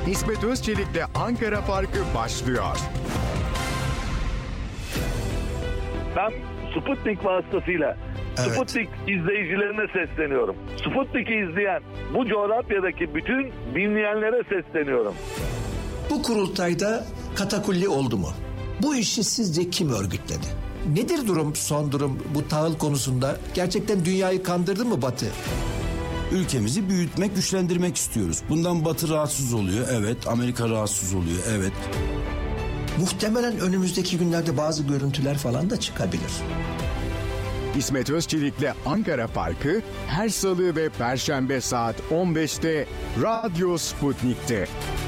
İsmet Özçelik'le Ankara Farkı başlıyor. Ben Sputnik vasıtasıyla Sputnik izleyicilerine sesleniyorum. Sputnik'i izleyen bu coğrafyadaki bütün dinleyenlere sesleniyorum. Bu kurultayda katakulli oldu mu? Bu işi sizce kim örgütledi? Nedir son durum bu tahıl konusunda? Gerçekten dünyayı kandırdı mı Batı? Ülkemizi büyütmek, güçlendirmek istiyoruz. Bundan Batı rahatsız oluyor, evet. Amerika rahatsız oluyor, evet. Muhtemelen önümüzdeki günlerde bazı görüntüler falan da çıkabilir. İsmet Özçelik'le Ankara Farkı her salı ve perşembe saat 15'te Radyo Sputnik'te.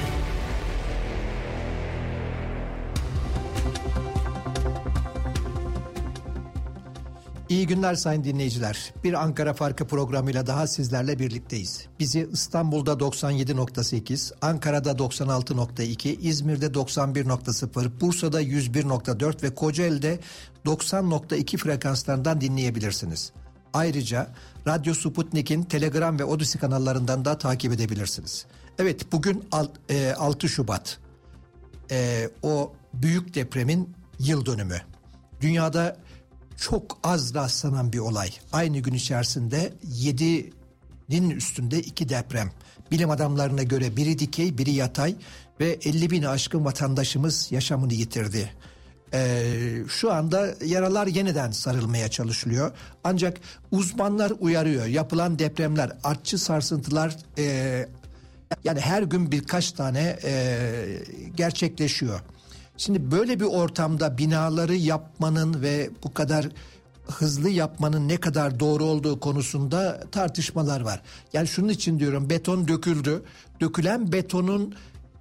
İyi günler sayın dinleyiciler. Bir Ankara Farkı programıyla daha sizlerle birlikteyiz. Bizi İstanbul'da 97.8, Ankara'da 96.2, İzmir'de 91.0, Bursa'da 101.4 ve Kocaeli'de 90.2 frekanslarından dinleyebilirsiniz. Ayrıca Radyo Sputnik'in Telegram ve Odisi kanallarından da takip edebilirsiniz. Evet, bugün 6 Şubat. O büyük depremin yıl dönümü. Dünyada çok az rastlanan bir olay. Aynı gün içerisinde 7'nin üstünde 2 deprem. Bilim adamlarına göre biri dikey, biri yatay ve 50 bini aşkın vatandaşımız yaşamını yitirdi. Şu anda yaralar yeniden sarılmaya çalışılıyor. Ancak uzmanlar uyarıyor. Yapılan depremler, artçı sarsıntılar yani her gün birkaç tane gerçekleşiyor. Şimdi böyle bir ortamda binaları yapmanın ve bu kadar hızlı yapmanın ne kadar doğru olduğu konusunda tartışmalar var. Yani şunun için diyorum, beton döküldü. Dökülen betonun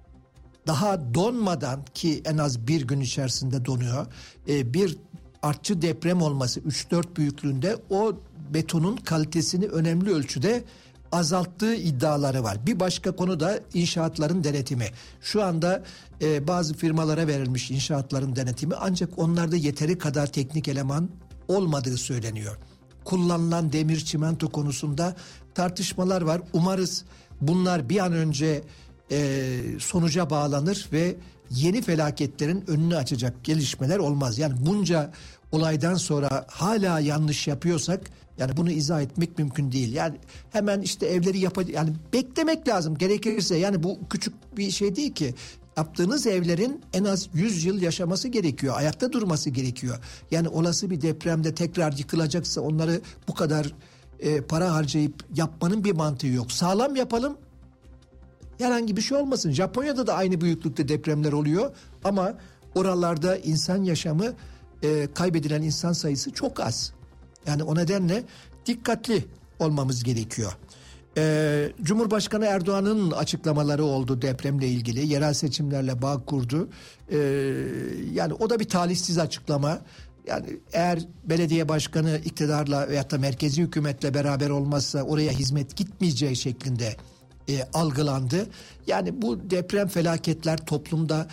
daha donmadan, ki en az bir gün içerisinde donuyor, bir artçı deprem olması 3-4 büyüklüğünde o betonun kalitesini önemli ölçüde azalttığı iddiaları var. Bir başka konu da inşaatların denetimi. Şu anda bazı firmalara verilmiş inşaatların denetimi, ancak onlarda yeteri kadar teknik eleman olmadığı söyleniyor. Kullanılan demir, çimento konusunda tartışmalar var. Umarız bunlar bir an önce sonuca bağlanır ve yeni felaketlerin önünü açacak gelişmeler olmaz. Yani bunca olaydan sonra hala yanlış yapıyorsak, yani bunu izah etmek mümkün değil. Yani hemen işte evleri yani beklemek lazım gerekirse. Yani bu küçük bir şey değil ki. Yaptığınız evlerin en az 100 yıl yaşaması gerekiyor. Ayakta durması gerekiyor. Yani olası bir depremde tekrar yıkılacaksa onları bu kadar para harcayıp yapmanın bir mantığı yok. Sağlam yapalım. Herhangi bir şey olmasın. Japonya'da da aynı büyüklükte depremler oluyor. Ama oralarda insan yaşamı, kaybedilen insan sayısı çok az. Yani o nedenle dikkatli olmamız gerekiyor. Cumhurbaşkanı Erdoğan'ın açıklamaları oldu depremle ilgili. Yerel seçimlerle bağ kurdu. Yani o da bir talihsiz açıklama. Yani eğer belediye başkanı iktidarla veyahut da merkezi hükümetle beraber olmazsa oraya hizmet gitmeyeceği şeklinde algılandı. Yani bu deprem felaketler toplumda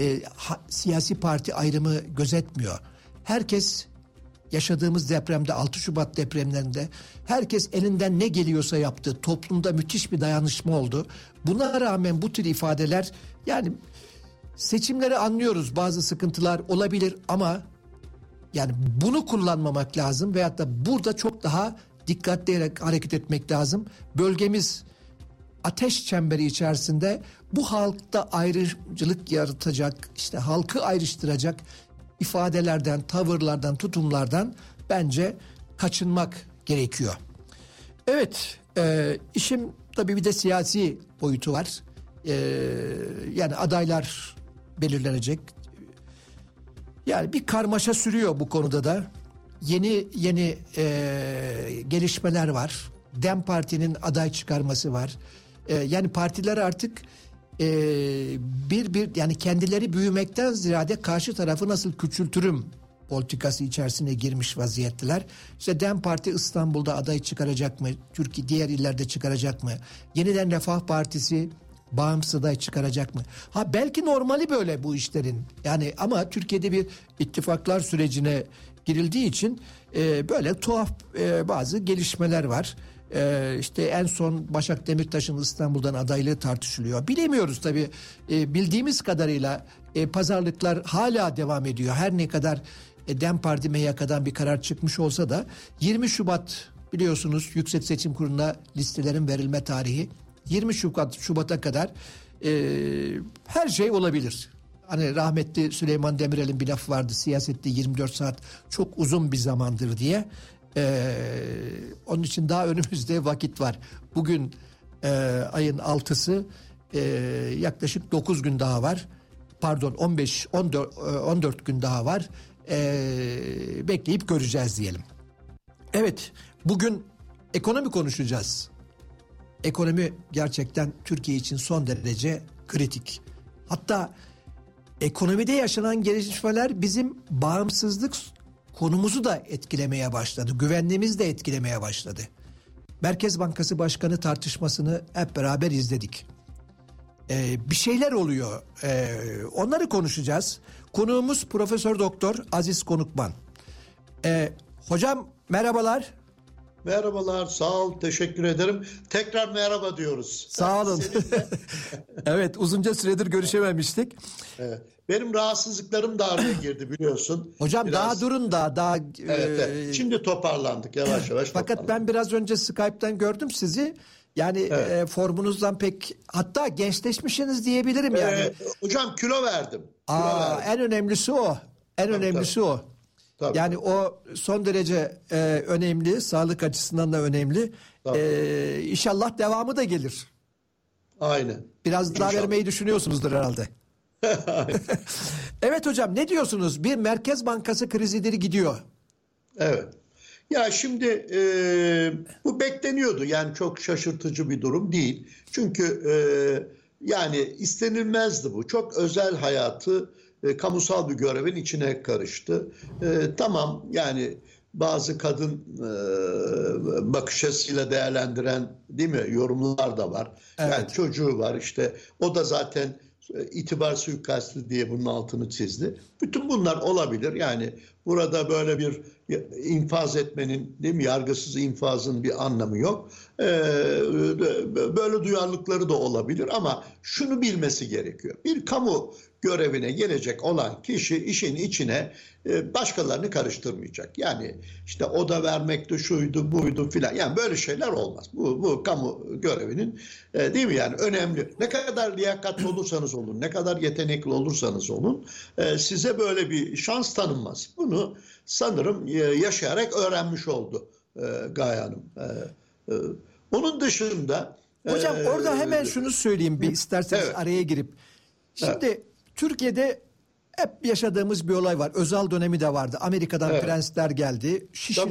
siyasi parti ayrımı gözetmiyor. Herkes yaşadığımız depremde, 6 Şubat depremlerinde herkes elinden ne geliyorsa yaptı. Toplumda müthiş bir dayanışma oldu. Buna rağmen bu tür ifadeler, yani seçimleri anlıyoruz, bazı sıkıntılar olabilir ama yani bunu kullanmamak lazım veyahut da burada çok daha dikkatli hareket etmek lazım. Bölgemiz ateş çemberi içerisinde, bu halkta ayrımcılık yaratacak, işte halkı ayrıştıracak ifadelerden, tavırlardan, tutumlardan bence kaçınmak gerekiyor. Evet, işin tabii bir de siyasi boyutu var. Yani adaylar belirlenecek. Yani bir karmaşa sürüyor bu konuda da. Yeni gelişmeler var. DEM Parti'nin aday çıkarması var. Yani partiler artık yani kendileri büyümekten ziyade karşı tarafı nasıl küçültürüm politikası içerisine girmiş vaziyetteler. İşte DEM Parti İstanbul'da aday çıkaracak mı? Türkiye diğer illerde çıkaracak mı? Yeniden Refah Partisi bağımsız aday çıkaracak mı? Belki normali böyle bu işlerin. Yani ama Türkiye'de bir ittifaklar sürecine girildiği için böyle tuhaf bazı gelişmeler var. İşte en son Başak Demirtaş'ın İstanbul'dan adaylığı tartışılıyor. Bilemiyoruz tabii. Bildiğimiz kadarıyla pazarlıklar hala devam ediyor. Her ne kadar DEM Parti MYK'dan bir karar çıkmış olsa da 20 Şubat biliyorsunuz Yüksek Seçim Kurulu'na listelerin verilme tarihi. 20 Şubat'a kadar her şey olabilir. Hani rahmetli Süleyman Demirel'in bir lafı vardı. Siyasette 24 saat çok uzun bir zamandır diye. Onun için daha önümüzde vakit var. Bugün ayın 6'sı yaklaşık 9 gün daha var. Pardon 14 gün daha var. Bekleyip göreceğiz diyelim. Evet, bugün ekonomi konuşacağız. Ekonomi gerçekten Türkiye için son derece kritik. Hatta ekonomide yaşanan gelişmeler bizim bağımsızlık konumuzu da etkilemeye başladı. Güvenliğimizi de etkilemeye başladı. Merkez Bankası Başkanı tartışmasını hep beraber izledik. Bir şeyler oluyor. Onları konuşacağız. Konuğumuz Profesör Doktor Aziz Konukman. Hocam merhabalar. Merhabalar, sağ ol, teşekkür ederim. Tekrar merhaba diyoruz. Sağ olun. Evet, uzunca süredir görüşememiştik. Evet. Benim rahatsızlıklarım da araya girdi biliyorsun. Hocam biraz... daha durun daha. Evet. Şimdi toparlandık yavaş yavaş. Fakat ben biraz önce Skype'ten gördüm sizi. Yani evet. Formunuzdan pek hatta gençleşmişsiniz diyebilirim yani. Hocam kilo verdim. En önemlisi o. Önemlisi o. Tabii. Yani o son derece önemli, sağlık açısından da önemli. İnşallah devamı da gelir. Aynen. Biraz daha vermeyi düşünüyorsunuzdur herhalde. Evet hocam, ne diyorsunuz? Bir Merkez Bankası krizidir gidiyor. Evet. Ya şimdi bu bekleniyordu. Yani çok şaşırtıcı bir durum değil. Çünkü yani istenilmezdi bu. Çok özel hayatı kamusal bir görevin içine karıştı. Tamam yani bazı kadın bakış açısıyla değerlendiren değil mi yorumlar da var. Evet. Yani çocuğu var işte o da zaten itibar suikastı diye bunun altını çizdi. Bütün bunlar olabilir. Yani burada böyle bir infaz etmenin değil mi yargısız infazın bir anlamı yok. Böyle duyarlılıkları da olabilir ama şunu bilmesi gerekiyor. Bir kamu görevine gelecek olan kişi işin içine başkalarını karıştırmayacak. Yani işte oda vermekti, şuydu, buydu filan. Yani böyle şeyler olmaz. Bu kamu görevinin değil mi yani önemli. Ne kadar liyakatli olursanız olun, ne kadar yetenekli olursanız olun size böyle bir şans tanınmaz. Bunu sanırım yaşayarak öğrenmiş oldu Gaye Hanım. Onun dışında... Hocam orada hemen şunu söyleyeyim bir isterseniz evet. Araya girip. Şimdi Türkiye'de hep yaşadığımız bir olay var. Özal dönemi de vardı. Amerika'dan prensler geldi.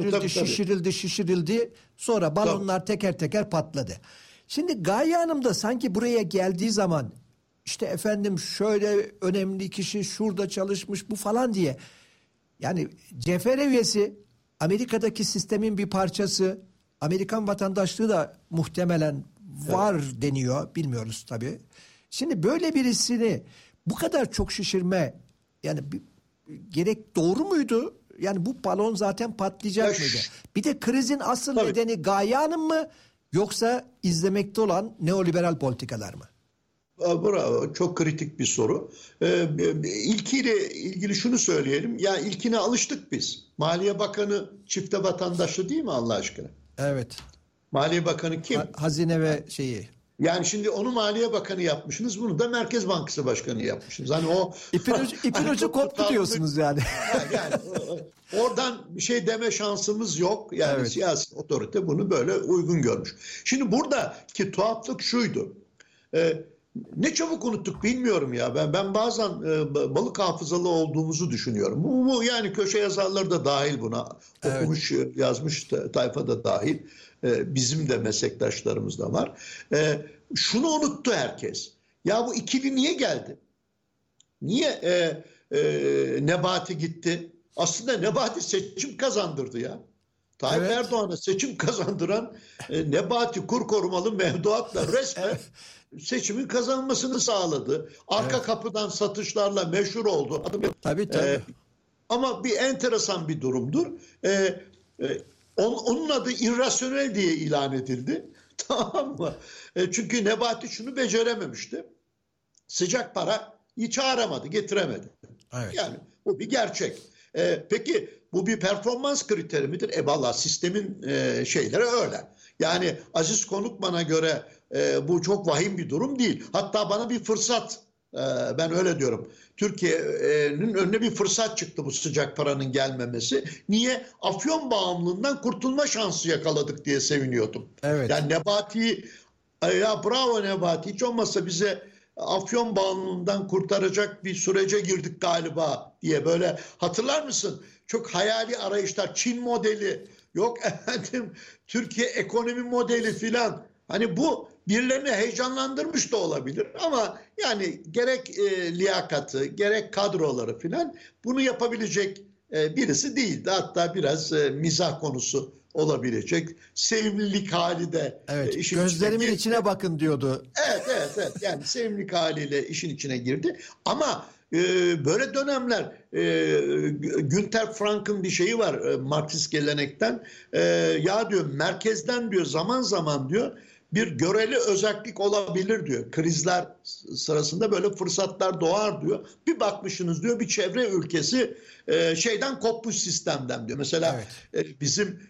Şişirildi. Sonra balonlar teker teker patladı. Şimdi Gaye Hanım da sanki buraya geldiği zaman işte efendim şöyle önemli kişi şurada çalışmış bu falan diye. Yani CFR üyesi, Amerika'daki sistemin bir parçası, Amerikan vatandaşlığı da muhtemelen var deniyor. Bilmiyoruz tabii. Şimdi böyle birisini bu kadar çok şişirme yani gerek doğru muydu? Yani bu balon zaten patlayacak mıydı? Bir de krizin asıl nedeni Gaye Hanım mı yoksa izlemekte olan neoliberal politikalar mı? Bravo. Çok kritik bir soru. İlkiyle ilgili şunu söyleyelim. Ya ilkine alıştık biz. Maliye Bakanı çifte vatandaşlı değil mi Allah aşkına? Evet. Maliye Bakanı kim? Hazine ve şeyi. Yani şimdi onu Maliye Bakanı yapmışsınız, bunu da Merkez Bankası Başkanı yapmışsınız. Hani o ipin ucu koptu diyorsunuz yani. Yani oradan bir şey deme şansımız yok. Yani siyasi otorite bunu böyle uygun görmüş. Şimdi buradaki tuhaflık şuydu. Ne çabuk unuttuk bilmiyorum ya. Ben bazen balık hafızalı olduğumuzu düşünüyorum. Bu yani köşe yazarları da dahil buna. Okumuş, yazmış tayfa da dahil. Bizim de meslektaşlarımız da var. Şunu unuttu herkes. Ya bu ikili niye geldi? Niye Nebati gitti? Aslında Nebati seçim kazandırdı ya. Tayyip Erdoğan'a seçim kazandıran Nebati kur korumalı mevduatla resmen seçimin kazanmasını sağladı. Arka kapıdan satışlarla meşhur oldu. Tabii. Ama bir enteresan bir durumdur. Onun adı irrasyonel diye ilan edildi. Tamam mı? Çünkü Nebati şunu becerememişti. Sıcak parayı çağıramadı, getiremedi. Evet. Yani bu bir gerçek. Peki bu bir performans kriteri midir? Vallahi sistemin şeyleri öyle. Yani Aziz Konukman'a göre bu çok vahim bir durum değil. Hatta bana bir fırsat, ben öyle diyorum. Türkiye'nin önüne bir fırsat çıktı bu sıcak paranın gelmemesi. Niye? Afyon bağımlılığından kurtulma şansı yakaladık diye seviniyordum. Evet. Yani Nebati'yi, ya bravo Nebati, hiç olmazsa bize Afyon bağımlılığından kurtaracak bir sürece girdik galiba diye, böyle hatırlar mısın? Çok hayali arayışlar, Çin modeli, yok efendim Türkiye ekonomi modeli filan. Hani bu birilerini heyecanlandırmış da olabilir ama yani gerek liyakatı, gerek kadroları filan bunu yapabilecek birisi değildi. Hatta biraz mizah konusu olabilecek. Sevimlilik hali de. Evet, gözlerimin içine bakın diyordu. Evet. Yani sevimlilik haliyle işin içine girdi. Ama böyle dönemler, Günter Frank'ın bir şeyi var Marksist gelenekten. Ya diyor, merkezden diyor zaman zaman diyor bir göreli özellik olabilir diyor. Krizler sırasında böyle fırsatlar doğar diyor. Bir bakmışsınız diyor bir çevre ülkesi şeyden kopmuş, sistemden diyor. Mesela bizim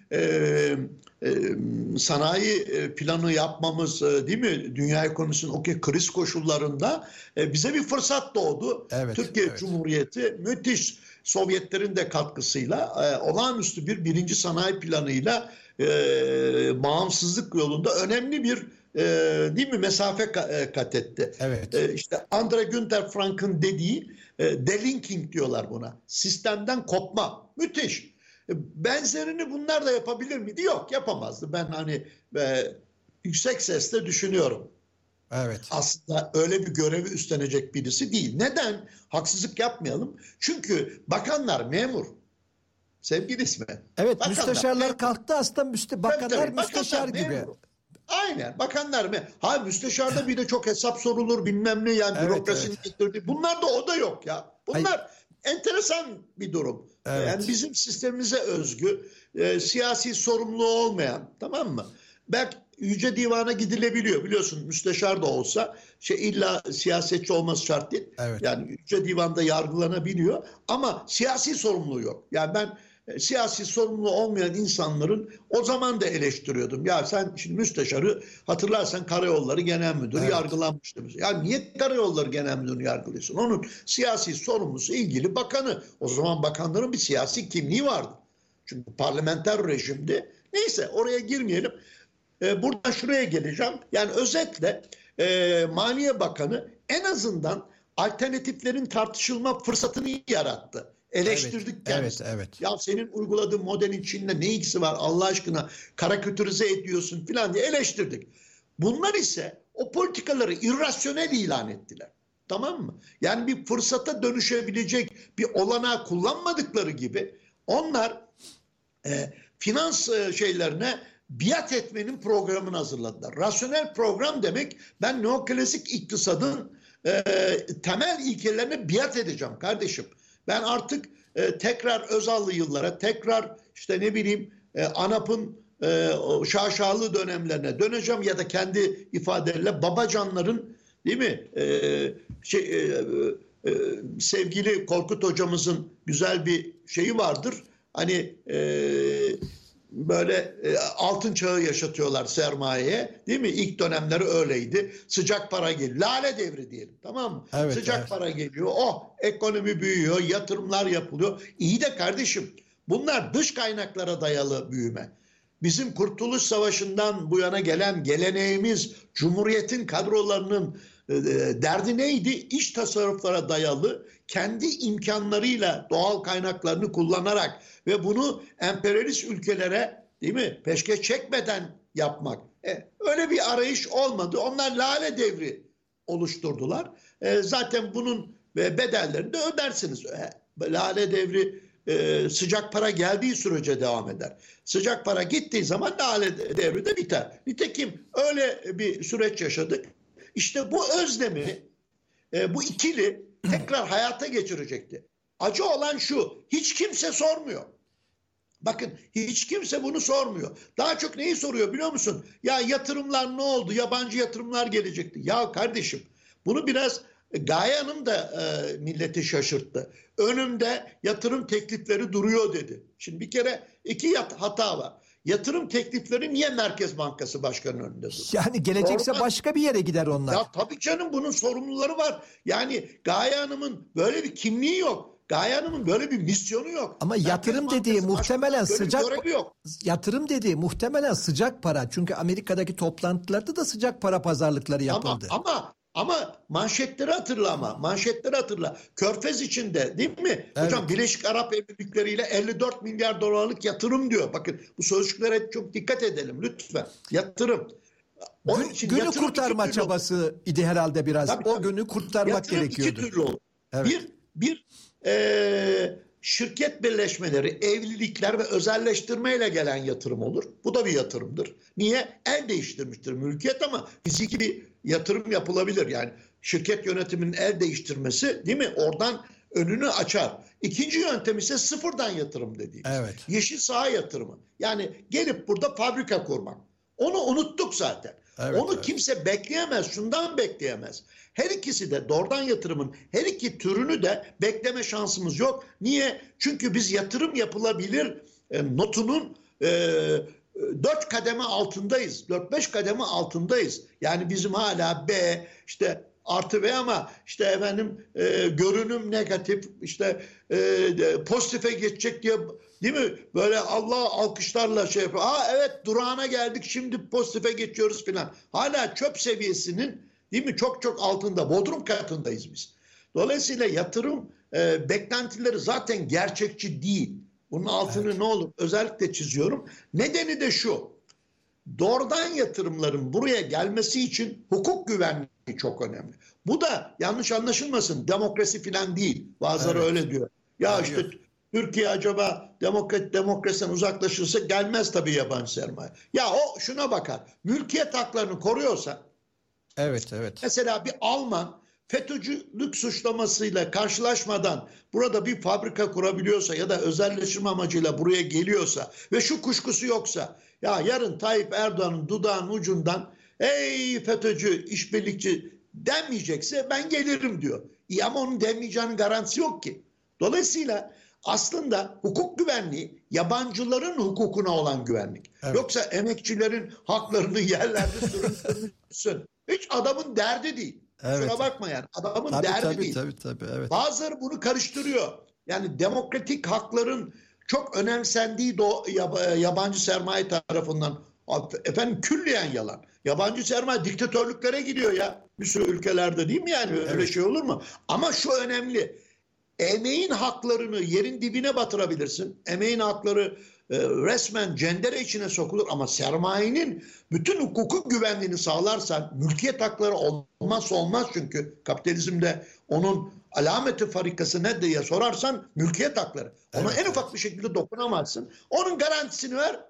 sanayi planı yapmamız, değil mi? Dünya ekonomisinin o kriz koşullarında bize bir fırsat doğdu. Türkiye Cumhuriyeti müthiş, Sovyetlerin de katkısıyla olağanüstü bir birinci sanayi planıyla bağımsızlık yolunda önemli bir değil mi mesafe kat etti. İşte Andre Günter Frank'ın dediği delinking diyorlar buna. Sistemden kopma. Müthiş. Benzerini bunlar da yapabilir miydi? Yok, yapamazdı. Ben hani yüksek sesle düşünüyorum. Aslında öyle bir görevi üstlenecek birisi değil. Neden? Haksızlık yapmayalım. Çünkü bakanlar memur. Sevgili İsmet. Evet, bakanlar, müsteşarlar kalktı aslında, bakanlar müsteşar gibi. Memur. Aynen, bakanlar mı? Müsteşarda bir de çok hesap sorulur bilmem ne, yani bürokrasinin getirdiği. Bunlar da, o da yok ya. Bunlar enteresan bir durum. Yani bizim sistemimize özgü, siyasi sorumluluğu olmayan, tamam mı? Belki Yüce Divan'a gidilebiliyor, biliyorsun, müsteşar da olsa illa siyasetçi olması şart değil. Yani Yüce Divan'da yargılanabiliyor ama siyasi sorumluluğu yok. Yani ben siyasi sorumluluğu olmayan insanların o zaman da eleştiriyordum. Ya sen şimdi müsteşarı hatırlarsan Karayolları Genel Müdürü yargılanmıştı. Ya niye Karayolları Genel Müdürü'nü yargılıyorsun? Onun siyasi sorumlusu ilgili bakanı. O zaman bakanların bir siyasi kimliği vardı. Çünkü parlamenter rejimdi. Neyse, oraya girmeyelim. Buradan şuraya geleceğim. Yani özetle Maliye Bakanı en azından alternatiflerin tartışılma fırsatını yarattı. Eleştirdik kendisini. Ya senin uyguladığın modelin Çin'le ne ilgisi var Allah aşkına, karikatürize ediyorsun filan diye eleştirdik. Bunlar ise o politikaları irrasyonel ilan ettiler. Tamam mı? Yani bir fırsata dönüşebilecek bir olanağı kullanmadıkları gibi onlar finans şeylerine biat etmenin programını hazırladılar. Rasyonel program demek, ben neoklasik iktisadın temel ilkelerine biat edeceğim kardeşim. Ben artık tekrar Özal'lı yıllara, tekrar işte ne bileyim ANAP'ın şaşalı dönemlerine döneceğim ya da kendi ifadeleriyle Babacanların, değil mi? Sevgili Korkut hocamızın güzel bir şeyi vardır. Hani böyle altın çağı yaşatıyorlar sermayeye, değil mi? İlk dönemleri öyleydi. Sıcak para geliyor. Lale devri diyelim, tamam mı? Sıcak para geliyor. Ekonomi büyüyor, yatırımlar yapılıyor. İyi de kardeşim, bunlar dış kaynaklara dayalı büyüme. Bizim Kurtuluş Savaşı'ndan bu yana gelen geleneğimiz, Cumhuriyet'in kadrolarının derdi neydi? İç tasarruflara dayalı, kendi imkanlarıyla doğal kaynaklarını kullanarak ve bunu emperyalist ülkelere, değil mi, peşkeş çekmeden yapmak. Öyle bir arayış olmadı. Onlar lale devri oluşturdular. Zaten bunun bedellerini de ödersiniz. Lale devri sıcak para geldiği sürece devam eder. Sıcak para gittiği zaman lale devri de biter. Nitekim öyle bir süreç yaşadık. İşte bu özlemi, bu ikili tekrar hayata geçirecekti. Acı olan şu, hiç kimse sormuyor. Bakın hiç kimse bunu sormuyor. Daha çok neyi soruyor biliyor musun? Ya yatırımlar ne oldu? Yabancı yatırımlar gelecekti. Ya kardeşim bunu biraz Gaye Hanım da milleti şaşırttı. Önümde yatırım teklifleri duruyor dedi. Şimdi bir kere iki hata var. Yatırım teklifleri niye Merkez Bankası Başkanı'nın önünde duruyor? Yani gelecekse başka bir yere gider onlar. Ya tabii canım bunun sorumluları var. Yani Gaye Hanım'ın böyle bir kimliği yok. Gaye Hanım'ın böyle bir misyonu yok. Ama yatırım dediği muhtemelen sıcak yatırım dediği muhtemelen sıcak para. Çünkü Amerika'daki toplantılarda da sıcak para pazarlıkları yapıldı. Ama manşetleri hatırla ama. Manşetleri hatırla. Körfez içinde değil mi? Evet. Hocam Birleşik Arap Emirlikleri ile 54 milyar dolarlık yatırım diyor. Bakın bu sözcüklere çok dikkat edelim lütfen. Yatırım. Günü kurtarma çabası idi herhalde biraz. Tabii. Günü kurtarmak yatırım gerekiyordu. İki türlü olur. Evet. Bir şirket birleşmeleri, evlilikler ve özelleştirmeyle gelen yatırım olur. Bu da bir yatırımdır. Niye? El değiştirmiştir mülkiyet ama fiziki bir yatırım yapılabilir. Yani şirket yönetiminin el değiştirmesi değil mi? Oradan önünü açar. İkinci yöntem ise sıfırdan yatırım dediğimiz. Evet. Yeşil saha yatırımı. Yani gelip burada fabrika kurmak. Onu unuttuk zaten. Evet, onu kimse bekleyemez. Şundan bekleyemez. Her ikisi de doğrudan yatırımın her iki türünü de bekleme şansımız yok. Niye? Çünkü biz yatırım yapılabilir notunun 4 kademe altındayız. 4-5 kademe altındayız. Yani bizim hala B işte artı B ama işte efendim görünüm negatif işte pozitife geçecek diye değil mi? Böyle Allah alkışlarla şey yapıyor. Evet durağına geldik şimdi pozitife geçiyoruz filan. Hala çöp seviyesinin değil mi? Çok çok altında. Bodrum katındayız biz. Dolayısıyla yatırım beklentileri zaten gerçekçi değil. Bunun altını ne olur özellikle çiziyorum. Nedeni de şu. Doğrudan yatırımların buraya gelmesi için hukuk güvenliği çok önemli. Bu da yanlış anlaşılmasın demokrasi filan değil. Bazıları öyle diyor. Ya işte Türkiye acaba demokrasiden uzaklaşırsa gelmez tabii yabancı sermaye. Ya o şuna bakar. Mülkiyet haklarını koruyorsa evet. Mesela bir Alman FETÖ'cülük suçlamasıyla karşılaşmadan burada bir fabrika kurabiliyorsa ya da özelleştirme amacıyla buraya geliyorsa ve şu kuşkusu yoksa ya yarın Tayyip Erdoğan'ın dudağının ucundan ey FETÖ'cü işbirlikçi denmeyecekse ben gelirim diyor. İyi ama onun denmeyeceğinin garantisi yok ki. Dolayısıyla aslında hukuk güvenliği yabancıların hukukuna olan güvenlik. Evet. Yoksa emekçilerin haklarını yerlerde sürünsün. Hiç adamın derdi değil. Evet. Şuna bakma yani. Adamın derdi değil. Tabii, evet. Bazıları bunu karıştırıyor. Yani demokratik hakların çok önemsendiği yabancı sermaye tarafından efendim külliyen yalan. Yabancı sermaye diktatörlüklere gidiyor ya. Bir sürü ülkelerde değil mi yani? Öyle şey olur mu? Ama şu önemli. Emeğin haklarını yerin dibine batırabilirsin. Emeğin hakları resmen cendere içine sokulur ama sermayenin bütün hukukuk güvenliğini sağlarsan mülkiyet hakları olmazsa olmaz çünkü kapitalizmde onun alameti farikası ne diye sorarsan mülkiyet hakları. Ona en ufak bir şekilde dokunamazsın. Onun garantisini ver.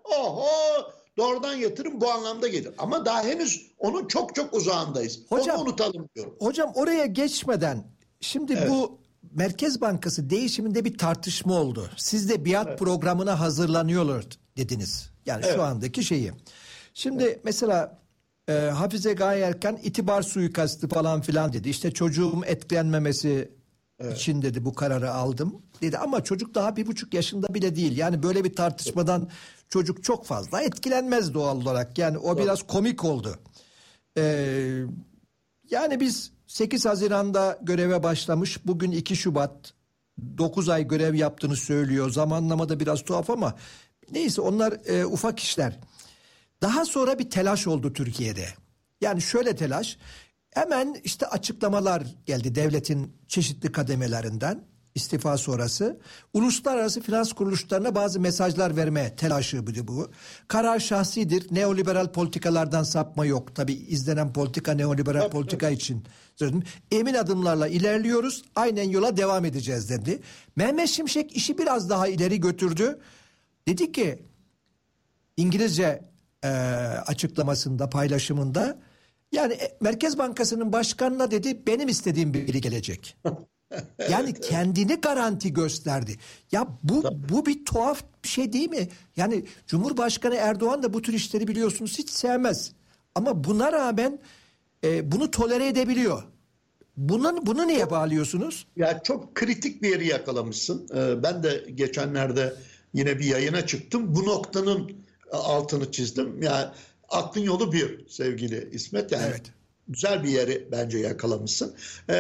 Doğrudan yatırım bu anlamda gelir. Ama daha henüz onun çok çok uzağındayız. Onu unutalım diyorum. Hocam oraya geçmeden şimdi bu Merkez Bankası değişiminde bir tartışma oldu. Siz de biat programına hazırlanıyorlar dediniz. Yani şu andaki şeyi. Şimdi mesela Hafize Gaye Erkan itibar suikastı falan filan dedi. İşte çocuğum etkilenmemesi için dedi bu kararı aldım dedi. Ama çocuk daha 1,5 yaşında bile değil. Yani böyle bir tartışmadan çocuk çok fazla etkilenmez doğal olarak. Yani o biraz komik oldu. Yani biz 8 Haziran'da göreve başlamış. Bugün 2 Şubat 9 ay görev yaptığını söylüyor. Zamanlamada biraz tuhaf ama neyse onlar ufak işler. Daha sonra bir telaş oldu Türkiye'de. Yani şöyle telaş. Hemen işte açıklamalar geldi devletin çeşitli kademelerinden istifa sonrası. Uluslararası finans kuruluşlarına bazı mesajlar verme telaşı bu. Karar şahsidir. Neoliberal politikalardan sapma yok. Tabii izlenen politika neoliberal politika için. Emin adımlarla ilerliyoruz. Aynen yola devam edeceğiz dedi. Mehmet Şimşek işi biraz daha ileri götürdü. Dedi ki İngilizce açıklamasında, paylaşımında yani Merkez Bankası'nın başkanına dedi benim istediğim biri gelecek. Yani kendini garanti gösterdi. Ya bu bir tuhaf bir şey değil mi? Yani Cumhurbaşkanı Erdoğan da bu tür işleri biliyorsunuz hiç sevmez. Ama buna rağmen bunu tolere edebiliyor. Bunu niye bağlıyorsunuz? Ya çok kritik bir yeri yakalamışsın. Ben de geçenlerde yine bir yayına çıktım. Bu noktanın altını çizdim. Yani aklın yolu bir sevgili İsmet. Yani evet. Güzel bir yeri bence yakalamışsın.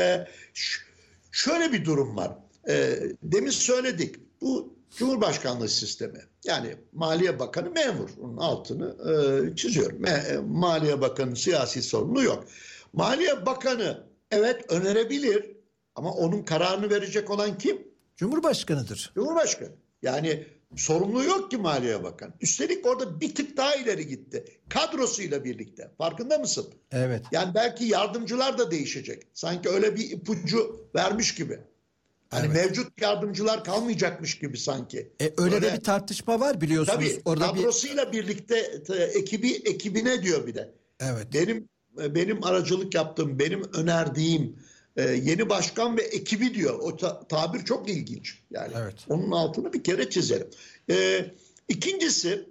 Şöyle bir durum var. Demin söyledik. Bu Cumhurbaşkanlığı sistemi. Yani Maliye Bakanı memur. Onun altını çiziyorum. Maliye Bakanı'nın siyasi sorumluluğu yok. Maliye Bakanı evet önerebilir ama onun kararını verecek olan kim? Cumhurbaşkanıdır. Cumhurbaşkanı. Yani sorumluluğu yok ki Maliye Bakanı. Üstelik orada bir tık daha ileri gitti. Kadrosuyla birlikte. Farkında mısın? Evet. Yani belki yardımcılar da değişecek. Sanki öyle bir ipucu vermiş gibi. Hani mevcut yardımcılar kalmayacakmış gibi sanki. Öyle de bir tartışma var biliyorsunuz. Tabii orada kadrosuyla birlikte ekibine diyor bir de. Evet. Benim aracılık yaptığım, benim önerdiğim yeni başkan ve ekibi diyor. O tabir çok ilginç. Yani evet. Onun altını bir kere çizelim. İkincisi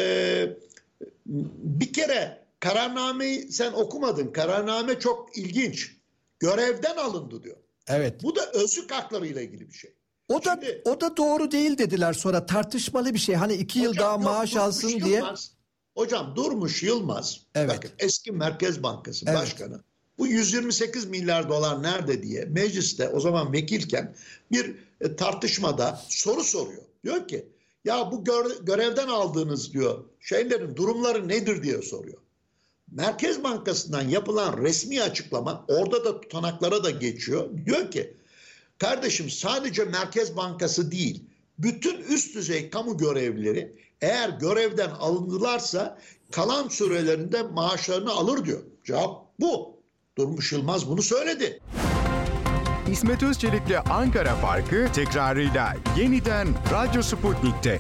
bir kere kararnameyi sen okumadın. Kararname çok ilginç. Görevden alındı diyor. Evet. Bu da özlük haklarıyla ilgili bir şey. O da doğru değil dediler sonra, tartışmalı bir şey. Hani 2 yıl daha maaş alsın Yılmaz, diye. Hocam Durmuş Yılmaz, evet. bakın eski Merkez Bankası Başkanı, bu 128 milyar dolar nerede diye mecliste o zaman vekilken bir tartışmada soru soruyor. Diyor ki ya bu görevden aldığınız diyor şeylerin durumları nedir diye soruyor. Merkez Bankası'ndan yapılan resmi açıklama orada da tutanaklara da geçiyor. Diyor ki kardeşim sadece Merkez Bankası değil, bütün üst düzey kamu görevlileri eğer görevden alındılarsa kalan sürelerinde maaşlarını alır diyor. Cevap bu. Durmuş Yılmaz bunu söyledi. İsmet Özçelik'le Ankara Farkı tekrarıyla yeniden Radyo Sputnik'te.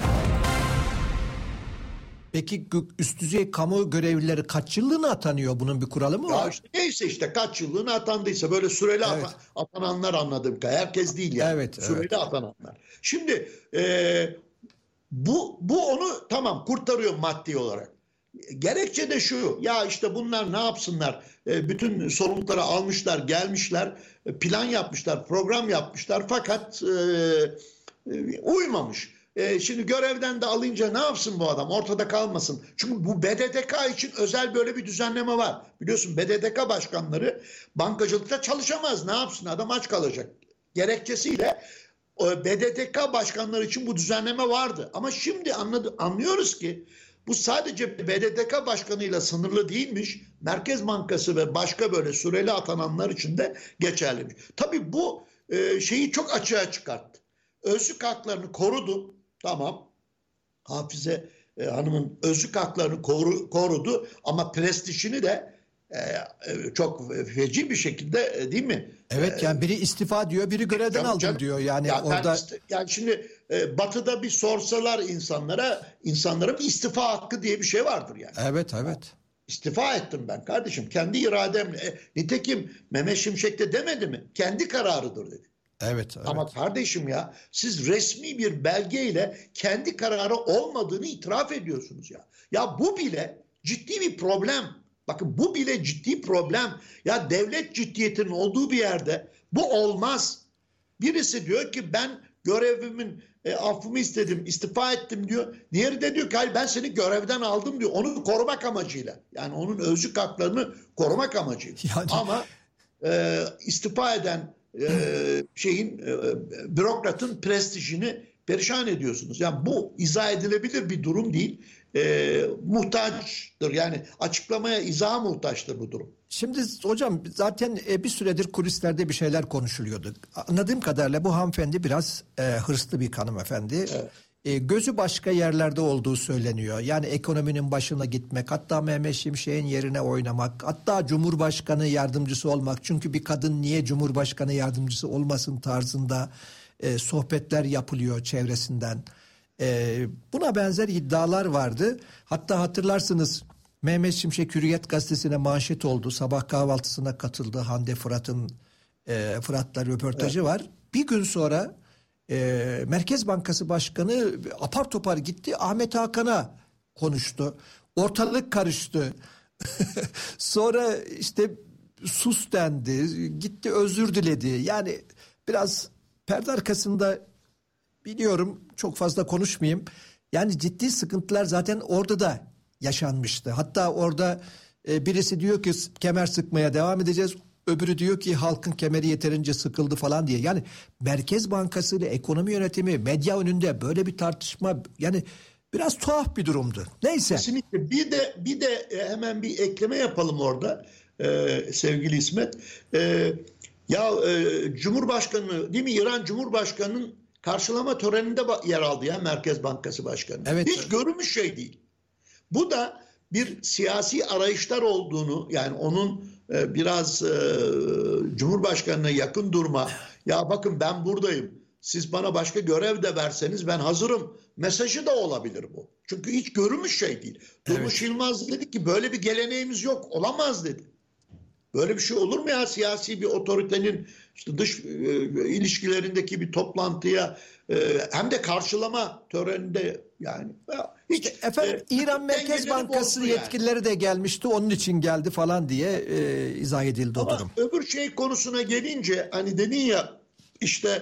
Peki üst düzey kamu görevlileri kaç yıllığına atanıyor? Bunun bir kuralı mı var? Neyse işte kaç yıllığına atandıysa böyle süreli atananlar anladığım kadar. Herkes değil yani. Evet, süreli atananlar. Şimdi bu onu tamam kurtarıyor maddi olarak. Gerekçe de şu, ya işte bunlar ne yapsınlar, bütün sorumlulukları almışlar, gelmişler, plan yapmışlar, program yapmışlar fakat uymamış. Şimdi görevden de alınca ne yapsın bu adam, ortada kalmasın. Çünkü bu BDDK için özel böyle bir düzenleme var. Biliyorsun BDDK başkanları bankacılıkta çalışamaz, ne yapsın, adam aç kalacak. Gerekçesiyle BDDK başkanları için bu düzenleme vardı. Ama şimdi anlıyoruz ki bu sadece BDDK başkanıyla sınırlı değilmiş. Merkez Bankası ve başka böyle süreli atananlar için de geçerliymiş. Tabii bu şeyi çok açığa çıkarttı. Özlük haklarını korudu. Tamam. Hafize Hanım'ın özlük haklarını korudu ama prestijini de çok feci bir şekilde değil mi? Evet yani biri istifa diyor, biri görevden aldım diyor. Yani orada yani şimdi Batı'da bir sorsalar insanlara bir istifa hakkı diye bir şey vardır yani. Evet. İstifa ettim ben kardeşim kendi irademle. Nitekim Mehmet Şimşek de demedi mi? Kendi kararıdır dedi. Evet. Ama kardeşim ya siz resmi bir belgeyle kendi kararı olmadığını itiraf ediyorsunuz ya. Ya bu bile ciddi bir problem. Bakın bu bile ciddi problem. Ya devlet ciddiyetinin olduğu bir yerde bu olmaz. Birisi diyor ki ben görevimin affımı istedim, istifa ettim diyor. Diğeri de diyor ki hayır ben seni görevden aldım diyor. Onu korumak amacıyla. Yani onun özlük haklarını korumak amacıyla. Yani... Ama istifa eden bürokratın prestijini perişan ediyorsunuz. Yani bu izah edilebilir bir durum değil. Muhtaçtır. Yani açıklamaya, izaha muhtaçtır bu durum. Şimdi hocam zaten bir süredir kulislerde bir şeyler konuşuluyordu. Anladığım kadarıyla bu hanımefendi biraz hırslı bir hanımefendi. Evet. Gözü başka yerlerde olduğu söyleniyor. Yani ekonominin başına gitmek, hatta Mehmet Şimşek'in yerine oynamak, hatta Cumhurbaşkanı yardımcısı olmak. Çünkü bir kadın niye Cumhurbaşkanı yardımcısı olmasın tarzında sohbetler yapılıyor çevresinden. Buna benzer iddialar vardı. Hatta hatırlarsınız Mehmet Şimşek Hürriyet gazetesine manşet oldu. Sabah kahvaltısına katıldı. Hande Fırat'ın Fırat'la röportajı var. Bir gün sonra Merkez Bankası Başkanı apar topar gitti Ahmet Hakan'a konuştu. Ortalık karıştı. Sonra işte sus dendi. Gitti özür diledi. Yani biraz perde arkasında biliyorum, çok fazla konuşmayayım. Yani ciddi sıkıntılar zaten orada da yaşanmıştı. Hatta orada birisi diyor ki kemer sıkmaya devam edeceğiz. Öbürü diyor ki halkın kemeri yeterince sıkıldı falan diye. Yani Merkez Bankası ile ekonomi yönetimi medya önünde böyle bir tartışma, yani biraz tuhaf bir durumdu. Neyse. Kesinlikle. Bir de hemen bir ekleme yapalım orada sevgili İsmet. Cumhurbaşkanı değil mi? İran Cumhurbaşkanı'nın karşılama töreninde yer aldı ya Merkez Bankası Başkanı. Evet. Hiç görülmüş şey değil. Bu da bir siyasi arayışlar olduğunu, yani onun biraz Cumhurbaşkanı'na yakın durma, ya bakın ben buradayım, siz bana başka görev de verseniz ben hazırım mesajı da olabilir bu. Çünkü hiç görülmüş şey değil. Evet. Durmuş Yılmaz dedi ki böyle bir geleneğimiz yok, olamaz dedi. Böyle bir şey olur mu ya, siyasi bir otoritenin işte dış ilişkilerindeki bir toplantıya hem de karşılama töreninde, yani hiç efendim İran Merkez Bankası yetkilileri de gelmişti, onun için geldi falan diye izah edildi o durum. Öbür şey konusuna gelince, hani dedin ya işte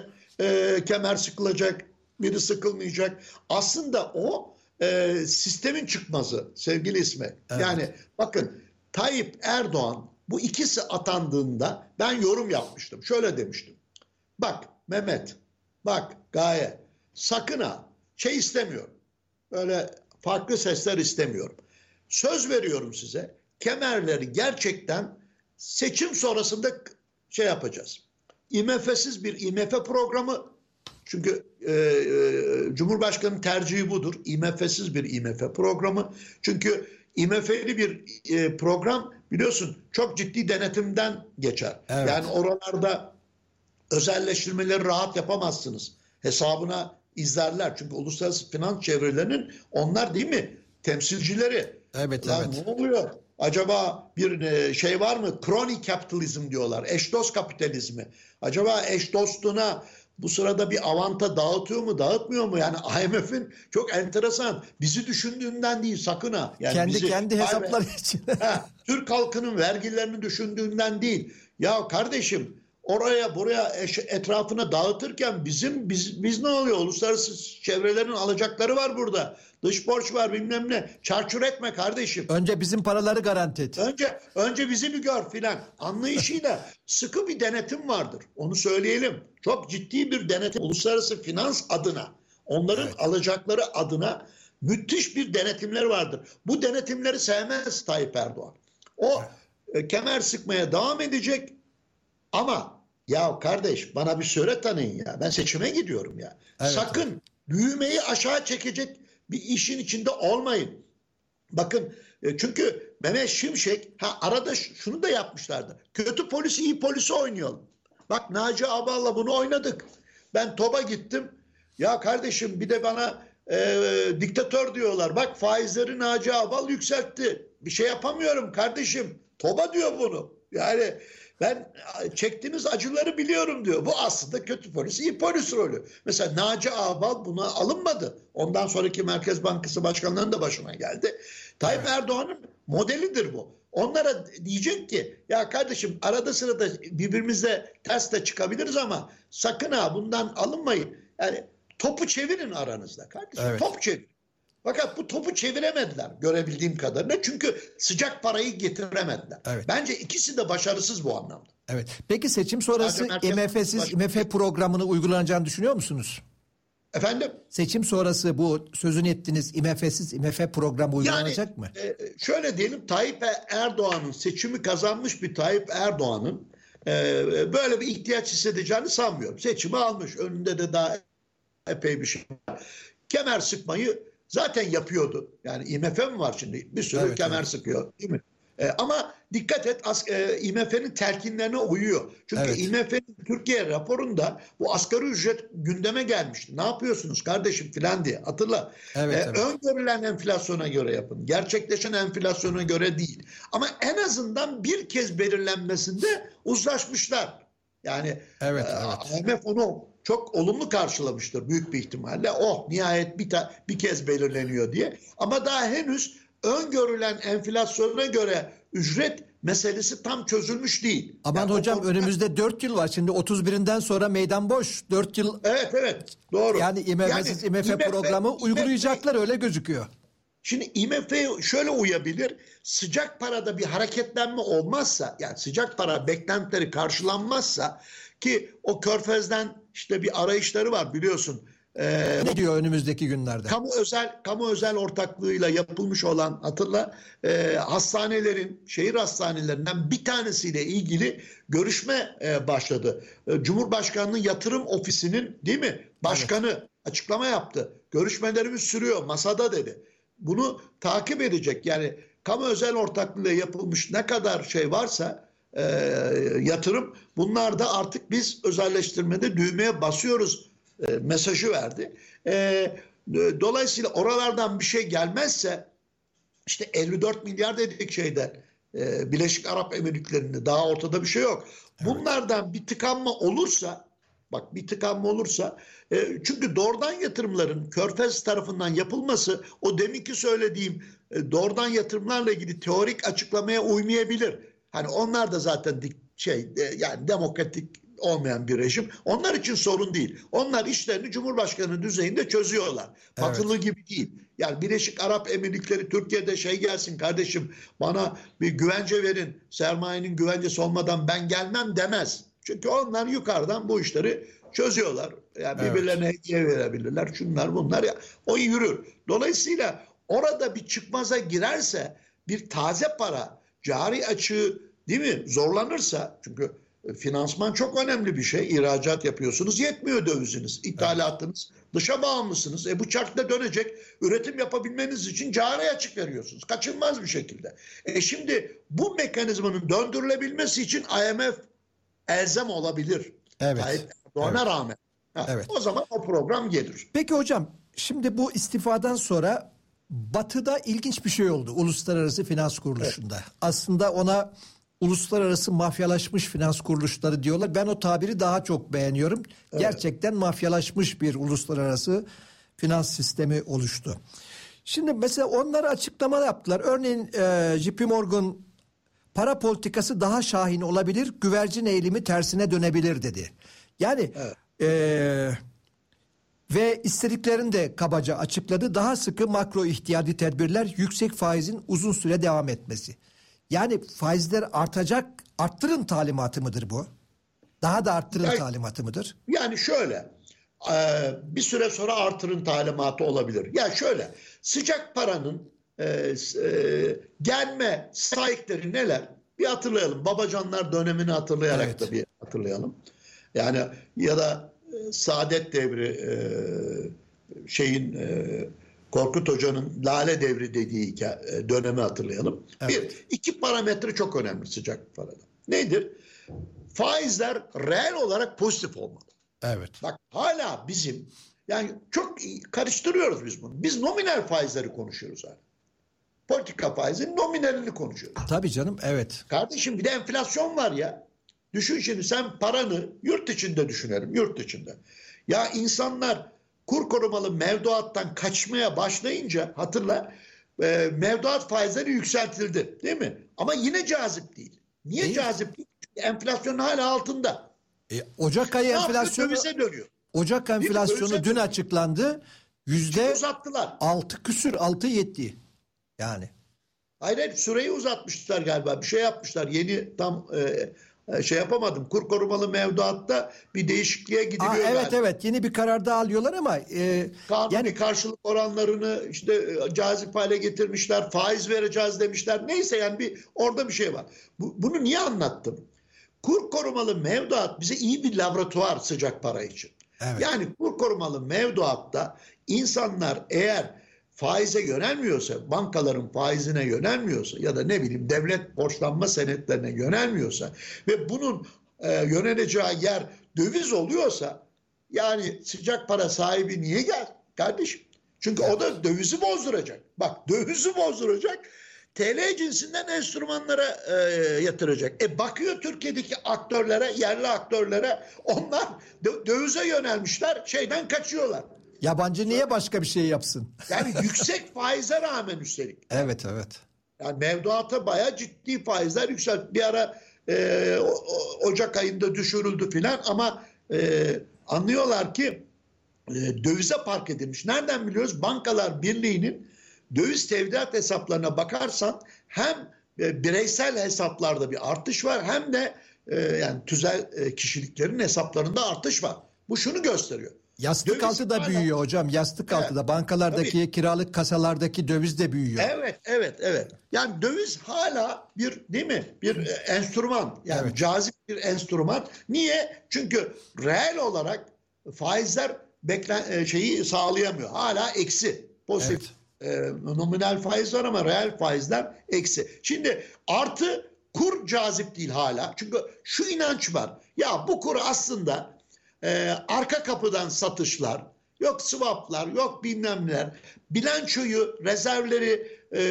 kemer sıkılacak, biri sıkılmayacak. Aslında o sistemin çıkmazı sevgili İsmet. Evet. Yani bakın Tayyip Erdoğan bu ikisi atandığında ben yorum yapmıştım. Şöyle demiştim. Bak Mehmet, bak Gaye, sakın ha şey istemiyorum. Böyle farklı sesler istemiyorum. Söz veriyorum size, kemerleri gerçekten seçim sonrasında şey yapacağız. IMF'siz bir IMF programı, çünkü Cumhurbaşkanı'nın tercihi budur. IMF'siz bir IMF programı. Çünkü IMF'li bir program biliyorsun çok ciddi denetimden geçer. Evet. Yani oralarda özelleştirmeleri rahat yapamazsınız. Hesabına izlerler. Çünkü uluslararası finans çevrelerinin onlar değil mi temsilcileri. Evet, lan evet. Ne oluyor? Acaba bir şey var mı? Crony kapitalizm diyorlar. Eş dost kapitalizmi. Acaba eş dostuna bu sırada bir avanta dağıtıyor mu, dağıtmıyor mu? Yani IMF'in çok enteresan. Bizi düşündüğünden değil, sakın ha. Yani kendi hesapları için. Türk halkının vergilerini düşündüğünden değil. Ya kardeşim, oraya buraya etrafına dağıtırken biz ne oluyor? Uluslararası çevrelerin alacakları var burada. Dış borç var, bilmem ne. Çarçur etme kardeşim. Önce bizim paraları garanti et. Önce bizi bir gör filan. Anlayışıyla sıkı bir denetim vardır. Onu söyleyelim. Çok ciddi bir denetim. Uluslararası finans adına, onların alacakları adına müthiş bir denetimleri vardır. Bu denetimleri sevmez Tayyip Erdoğan. O kemer sıkmaya devam edecek. Ama ya kardeş, bana bir süre tanıyın ya. Ben seçime gidiyorum ya. Evet, sakın büyümeyi aşağı çekecek bir işin içinde olmayın. Bakın çünkü Mehmet Şimşek arada şunu da yapmışlardı. Kötü polisi iyi polisi oynayalım. Bak Naci Ağbal'la bunu oynadık. Ben TOB'a gittim. Ya kardeşim bir de bana diktatör diyorlar. Bak faizleri Naci Ağbal yükseltti. Bir şey yapamıyorum kardeşim. TOB'a diyor bunu. Yani ben çektiğimiz acıları biliyorum diyor. Bu aslında kötü polis, iyi polis rolü. Mesela Naci Ağbal buna alınmadı. Ondan sonraki Merkez Bankası başkanlarının da başına geldi. Tayyip Erdoğan'ın modelidir bu. Onlara diyecek ki ya kardeşim arada sırada birbirimizle ters de çıkabiliriz ama sakın ha bundan alınmayın. Yani topu çevirin aranızda kardeşim. Evet. Top çevir. Fakat bu topu çeviremediler görebildiğim kadarıyla. Çünkü sıcak parayı getiremediler. Evet. Bence ikisi de başarısız bu anlamda. Evet. Peki seçim sonrası IMF programını uygulanacağını düşünüyor musunuz? Efendim? Seçim sonrası bu sözünü ettiğiniz IMF programı uygulanacak mı? Şöyle diyelim, Tayyip Erdoğan'ın, seçimi kazanmış bir Tayyip Erdoğan'ın böyle bir ihtiyaç hissedeceğini sanmıyorum. Seçimi almış. Önünde de daha epey bir şey var. Kemer sıkmayı zaten yapıyordu. Yani IMF mi var şimdi? Bir sürü kemer sıkıyor değil mi? Ama dikkat et, IMF'nin telkinlerine uyuyor. Çünkü IMF'nin Türkiye raporunda bu asgari ücret gündeme gelmişti. Ne yapıyorsunuz kardeşim filan diye, hatırla. Öngörülen enflasyona göre yapın. Gerçekleşen enflasyona göre değil. Ama en azından bir kez belirlenmesinde uzlaşmışlar. Yani Evet, evet. IMF onu çok olumlu karşılamıştır büyük bir ihtimalle. Oh, nihayet bir kez belirleniyor diye. Ama daha henüz öngörülen enflasyona göre ücret meselesi tam çözülmüş değil. Aman Yani hocam önümüzde 4 yıl var. Şimdi 31'inden sonra meydan boş. 4 yıl. Evet, doğru. Yani IMF programı uygulayacaklar, öyle gözüküyor. Şimdi IMF'ye şöyle uyabilir. Sıcak parada bir hareketlenme olmazsa, yani sıcak para beklentileri karşılanmazsa, ki o Körfez'den işte bir arayışları var biliyorsun. Ne diyor önümüzdeki günlerde? Kamu özel ortaklığıyla yapılmış olan, hatırla, şehir hastanelerinden bir tanesiyle ilgili görüşme başladı. Cumhurbaşkanlığı Yatırım Ofisi'nin, değil mi, başkanı açıklama yaptı. Görüşmelerimiz sürüyor, masada dedi. Bunu takip edecek. Yani kamu özel ortaklığıyla yapılmış ne kadar şey varsa yatırım, bunlar da artık biz özelleştirmede düğmeye basıyoruz mesajı verdi. Dolayısıyla oralardan bir şey gelmezse, işte 54 milyar dedik şeyden, Birleşik Arap Emirlikleri'nde, daha ortada bir şey yok. Bunlardan bir tıkanma olursa, bak bir tıkanma olursa, çünkü doğrudan yatırımların Körfez tarafından yapılması, o deminki söylediğim doğrudan yatırımlarla ilgili teorik açıklamaya uymayabilir. Hani onlar da zaten yani demokratik olmayan bir rejim. Onlar için sorun değil. Onlar işlerini Cumhurbaşkanı düzeyinde çözüyorlar. Batılı gibi değil. Yani Birleşik Arap Emirlikleri Türkiye'de gelsin kardeşim, bana bir güvence verin, sermayenin güvencesi olmadan ben gelmem demez. Çünkü onlar yukarıdan bu işleri çözüyorlar. Yani birbirlerine hediye verebilirler. Şunlar bunlar, ya o yürür. Dolayısıyla orada bir çıkmaza girerse, bir taze para, cari açığı, değil mi, zorlanırsa, çünkü finansman çok önemli bir şey. İhracat yapıyorsunuz, yetmiyor döviziniz. İthalatınız, dışa bağımlısınız. Bu çarkta dönecek. Üretim yapabilmeniz için cari açık veriyorsunuz. Kaçınılmaz bir şekilde. Şimdi bu mekanizmanın döndürülebilmesi için IMF elzem olabilir. Evet. Ona rağmen. Evet. O zaman o program gelir. Peki hocam, şimdi bu istifadan sonra Batı'da ilginç bir şey oldu. Uluslararası Finans Kuruluşu'nda. Evet. Aslında ona uluslararası mafyalaşmış finans kuruluşları diyorlar. Ben o tabiri daha çok beğeniyorum. Evet. Gerçekten mafyalaşmış bir uluslararası finans sistemi oluştu. Şimdi mesela onlar açıklama yaptılar. Örneğin JP Morgan, para politikası daha şahin olabilir, güvercin eğilimi tersine dönebilir dedi. Yani ve istediklerini de kabaca açıkladı. Daha sıkı makro ihtiyadi tedbirler, yüksek faizin uzun süre devam etmesi. Yani faizler artacak, arttırın talimatı mıdır bu? Daha da arttırın talimatı mıdır? Yani şöyle, bir süre sonra artırın talimatı olabilir. Yani şöyle, sıcak paranın gelme sahipleri neler? Bir hatırlayalım. Babacanlar dönemini hatırlayarak da bir hatırlayalım. Yani ya da Saadet devri, Korkut Hoca'nın Lale devri dediği dönemi hatırlayalım. Evet. İki parametre çok önemli sıcak parada. Nedir? Faizler reel olarak pozitif olmalı. Evet. Bak hala bizim, yani çok karıştırıyoruz biz bunu. Biz nominal faizleri konuşuyoruz hala. Politika faizinin nominalini konuşuyoruz. Tabii canım, evet. Kardeşim bir de enflasyon var ya. Düşün şimdi, sen paranı yurt içinde düşünelim, yurt içinde. Ya insanlar kur korumalı mevduattan kaçmaya başlayınca, hatırla, mevduat faizleri yükseltildi, değil mi? Ama yine cazip değil. Niye değil? Cazip değil? Enflasyon hala altında. Ocak ayı enflasyonu dönüyor. Ocak enflasyonu dün açıklandı. %6 küsür, 6.7 yani. Hayır, süreyi uzatmışlar galiba. Bir şey yapmışlar. Yeni tam yapamadım. Kur korumalı mevduatta bir değişikliğe gidiliyor. Evet. Yeni bir karar daha alıyorlar ama kanuni karşılık oranlarını işte cazip hale getirmişler. Faiz vereceğiz demişler. Neyse, yani orada bir şey var. Bunu niye anlattım? Kur korumalı mevduat bize iyi bir laboratuvar sıcak para için. Evet. Yani kur korumalı mevduatta insanlar eğer faize yönelmiyorsa, bankaların faizine yönelmiyorsa ya da ne bileyim devlet borçlanma senetlerine yönelmiyorsa ve bunun yöneleceği yer döviz oluyorsa, yani sıcak para sahibi niye gel kardeşim? Çünkü o da dövizi bozduracak. Bak, dövizi bozduracak. TL cinsinden enstrümanlara yatıracak. Bakıyor Türkiye'deki aktörlere, yerli aktörlere, onlar dövize yönelmişler, şeyden kaçıyorlar. Yabancı niye başka bir şey yapsın? Yani yüksek faize rağmen üstelik. Evet. Yani mevduata bayağı ciddi faizler yükseldi. Bir ara Ocak ayında düşürüldü filan ama anlıyorlar ki dövize park edilmiş. Nereden biliyoruz? Bankalar Birliği'nin döviz tevdiat hesaplarına bakarsan hem bireysel hesaplarda bir artış var hem de yani tüzel kişiliklerin hesaplarında artış var. Bu şunu gösteriyor. Yastık altı da büyüyor hocam. Yastık altı da bankalardaki kiralık kasalardaki döviz de büyüyor. Evet. Yani döviz hala bir, değil mi? Bir enstrüman. Yani cazip bir enstrüman. Niye? Çünkü reel olarak faizler şeyi sağlayamıyor. Hala eksi. Pozitif. Nominal faiz var ama reel faizler eksi. Şimdi artı kur cazip değil hala. Çünkü şu inanç var. Ya bu kur aslında arka kapıdan satışlar, yok swaplar, yok bilmem neler, bilançoyu, rezervleri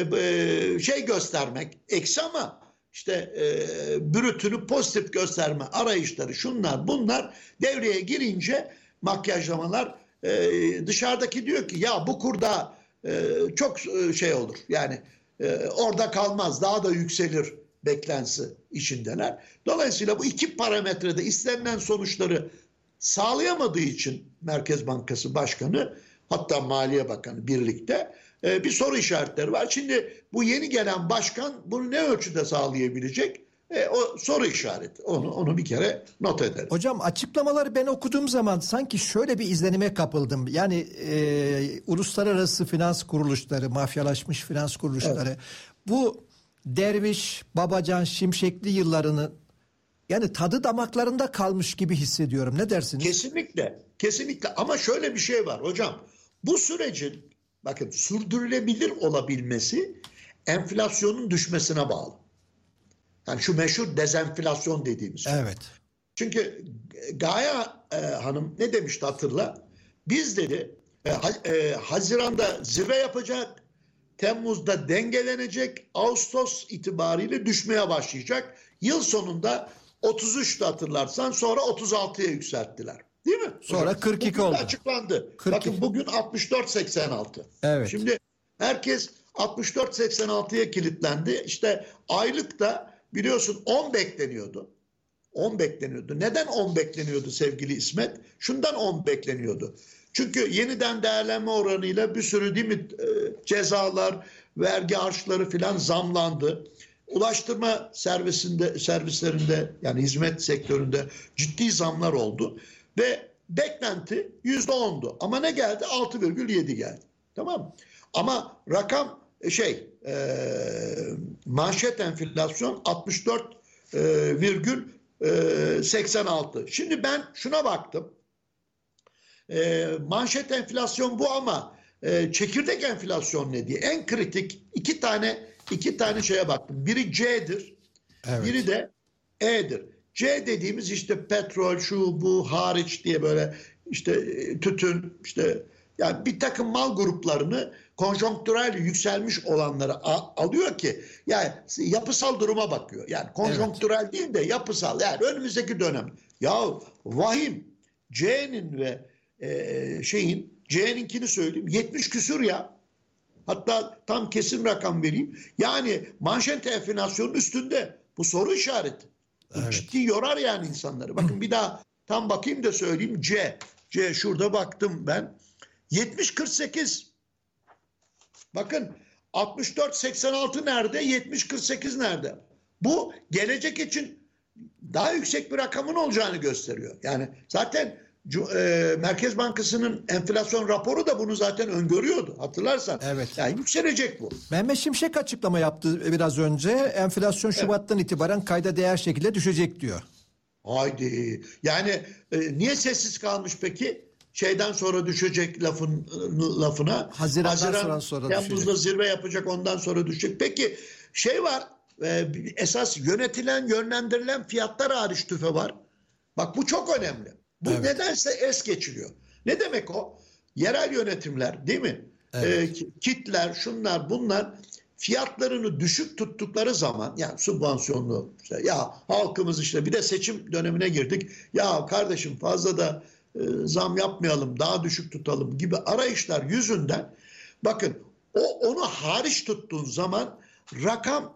göstermek eksi ama işte brütünü pozitif gösterme arayışları, şunlar bunlar devreye girince makyajlamalar, dışarıdaki diyor ki ya bu kurda çok şey olur yani orada kalmaz, daha da yükselir beklentisi içindeler. Dolayısıyla bu iki parametrede istenilen sonuçları sağlayamadığı için Merkez Bankası Başkanı, hatta Maliye Bakanı birlikte bir soru işaretleri var. Şimdi bu yeni gelen başkan bunu ne ölçüde sağlayabilecek? O soru işareti. Onu bir kere not edelim. Hocam açıklamaları ben okuduğum zaman sanki şöyle bir izlenime kapıldım. Yani uluslararası finans kuruluşları, mafyalaşmış finans kuruluşları bu Derviş, Babacan, Şimşekli yıllarını yani tadı damaklarında kalmış gibi hissediyorum. Ne dersiniz? Kesinlikle. Ama şöyle bir şey var hocam. Bu sürecin bakın sürdürülebilir olabilmesi enflasyonun düşmesine bağlı. Yani şu meşhur dezenflasyon dediğimiz. Evet. Çünkü Gaye Hanım ne demişti hatırla? Biz dedi Haziran'da zirve yapacak, Temmuz'da dengelenecek, Ağustos itibariyle düşmeye başlayacak. Yıl sonunda 33'te hatırlarsan, sonra 36'ya yükselttiler. Değil mi? Sonra 42 oldu. Açıklandı. 42. Bakın bugün 64.86. Evet. Şimdi herkes 64.86'ya kilitlendi. İşte aylıkta biliyorsun 10 bekleniyordu. 10 bekleniyordu. Neden 10 bekleniyordu sevgili İsmet? Şundan 10 bekleniyordu. Çünkü yeniden değerlenme oranıyla bir sürü, değil mi, cezalar, vergi harçları filan zamlandı. Ulaştırma servislerinde yani hizmet sektöründe ciddi zamlar oldu ve beklenti %10'du. Ama ne geldi? 6,7 geldi. Tamam mı? Ama rakam manşet enflasyon 64,86. Şimdi ben şuna baktım. Manşet enflasyon bu ama çekirdek enflasyon ne diye en kritik iki tane şeye baktım. Biri C'dir, biri de E'dir. C dediğimiz işte petrol, şu bu hariç diye böyle işte tütün, işte yani bir takım mal gruplarını konjonktürel yükselmiş olanları alıyor ki yani yapısal duruma bakıyor. Yani konjonktürel değil de yapısal, yani önümüzdeki dönem. Ya vahim C'nin ve C'ninkini söyleyeyim 70 küsur ya. Hatta tam kesin rakam vereyim. Yani manşet enflasyonun üstünde. Bu soru işareti. Bu ciddi yorar yani insanları. Bakın bir daha tam bakayım da söyleyeyim. C şurada baktım ben. 70-48. Bakın 64-86 nerede? 70-48 nerede? Bu gelecek için daha yüksek bir rakamın olacağını gösteriyor. Yani zaten Merkez Bankası'nın enflasyon raporu da bunu zaten öngörüyordu. Hatırlarsan. Evet. Yani yükselecek bu. Mehmet Şimşek açıklama yaptı biraz önce. Enflasyon Şubat'tan itibaren kayda değer şekilde düşecek diyor. Haydi. Yani niye sessiz kalmış peki? Şeyden sonra düşecek lafına. Haziran sonra Temmuz'da düşecek. Zirve yapacak, ondan sonra düşecek. Peki var. Esas yönlendirilen fiyatlar hariç tüfe var. Bak bu çok önemli. Bu nedense es geçiliyor. Ne demek o? Yerel yönetimler, değil mi? Evet. Kitler, şunlar bunlar fiyatlarını düşük tuttukları zaman, yani sübvansiyonlu, işte ya halkımız işte, bir de seçim dönemine girdik. Ya kardeşim fazla da zam yapmayalım, daha düşük tutalım gibi arayışlar yüzünden, bakın onu hariç tuttuğun zaman rakam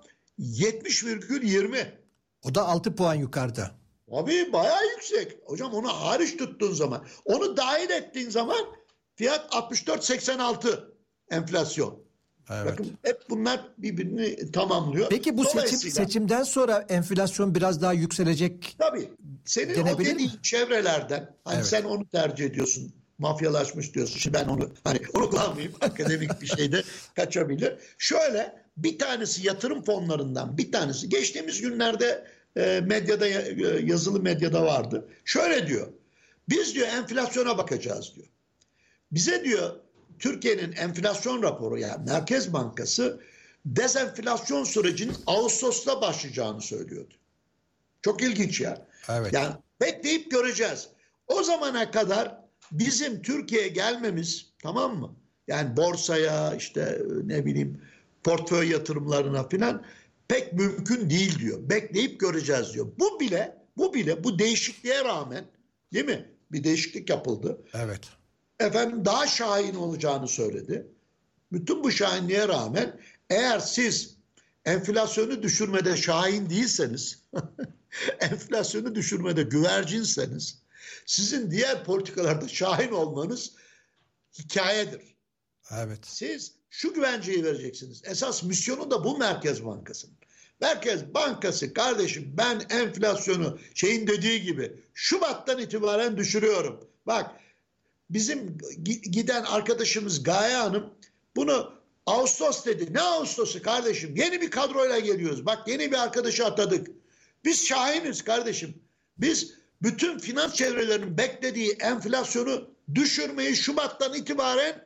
70,20. O da 6 puan yukarıda. Abi bayağı yüksek. Hocam onu hariç tuttuğun zaman, onu dahil ettiğin zaman fiyat 64,86 enflasyon. Evet. Bakın hep bunlar birbirini tamamlıyor. Peki bu seçimden sonra enflasyon biraz daha yükselecek. Tabii. Senin o dediğin çevrelerden, hani sen onu tercih ediyorsun, mafyalaşmış diyorsun. Şimdi ben onu kullanmayayım, akademik bir şeyde kaçabilir. Şöyle, bir tanesi yatırım fonlarından, bir tanesi geçtiğimiz günlerde medyada, yazılı medyada vardı. Şöyle diyor. Biz diyor enflasyona bakacağız diyor. Bize diyor Türkiye'nin enflasyon raporu, yani Merkez Bankası dezenflasyon sürecinin Ağustos'ta başlayacağını söylüyordu. Çok ilginç ya. Evet. Yani bekleyip göreceğiz. O zamana kadar bizim Türkiye'ye gelmemiz, tamam mı? Yani borsaya, işte ne bileyim portföy yatırımlarına filan pek mümkün değil diyor. Bekleyip göreceğiz diyor. Bu bile bu değişikliğe rağmen, değil mi? Bir değişiklik yapıldı. Evet. Efendim daha şahin olacağını söyledi. Bütün bu şahinliğe rağmen eğer siz enflasyonu düşürmede şahin değilseniz, enflasyonu düşürmede güvercinseniz, sizin diğer politikalarda şahin olmanız hikayedir. Evet. Siz şu güvenceyi vereceksiniz. Esas misyonu da bu Merkez Bankası'nın. Merkez Bankası, kardeşim ben enflasyonu şeyin dediği gibi Şubat'tan itibaren düşürüyorum. Bak, bizim giden arkadaşımız Gaye Hanım bunu Ağustos dedi. Ne Ağustos'u kardeşim? Yeni bir kadroyla geliyoruz. Bak, yeni bir arkadaşı atadık. Biz şahiniz kardeşim. Biz bütün finans çevrelerinin beklediği enflasyonu düşürmeyi Şubat'tan itibaren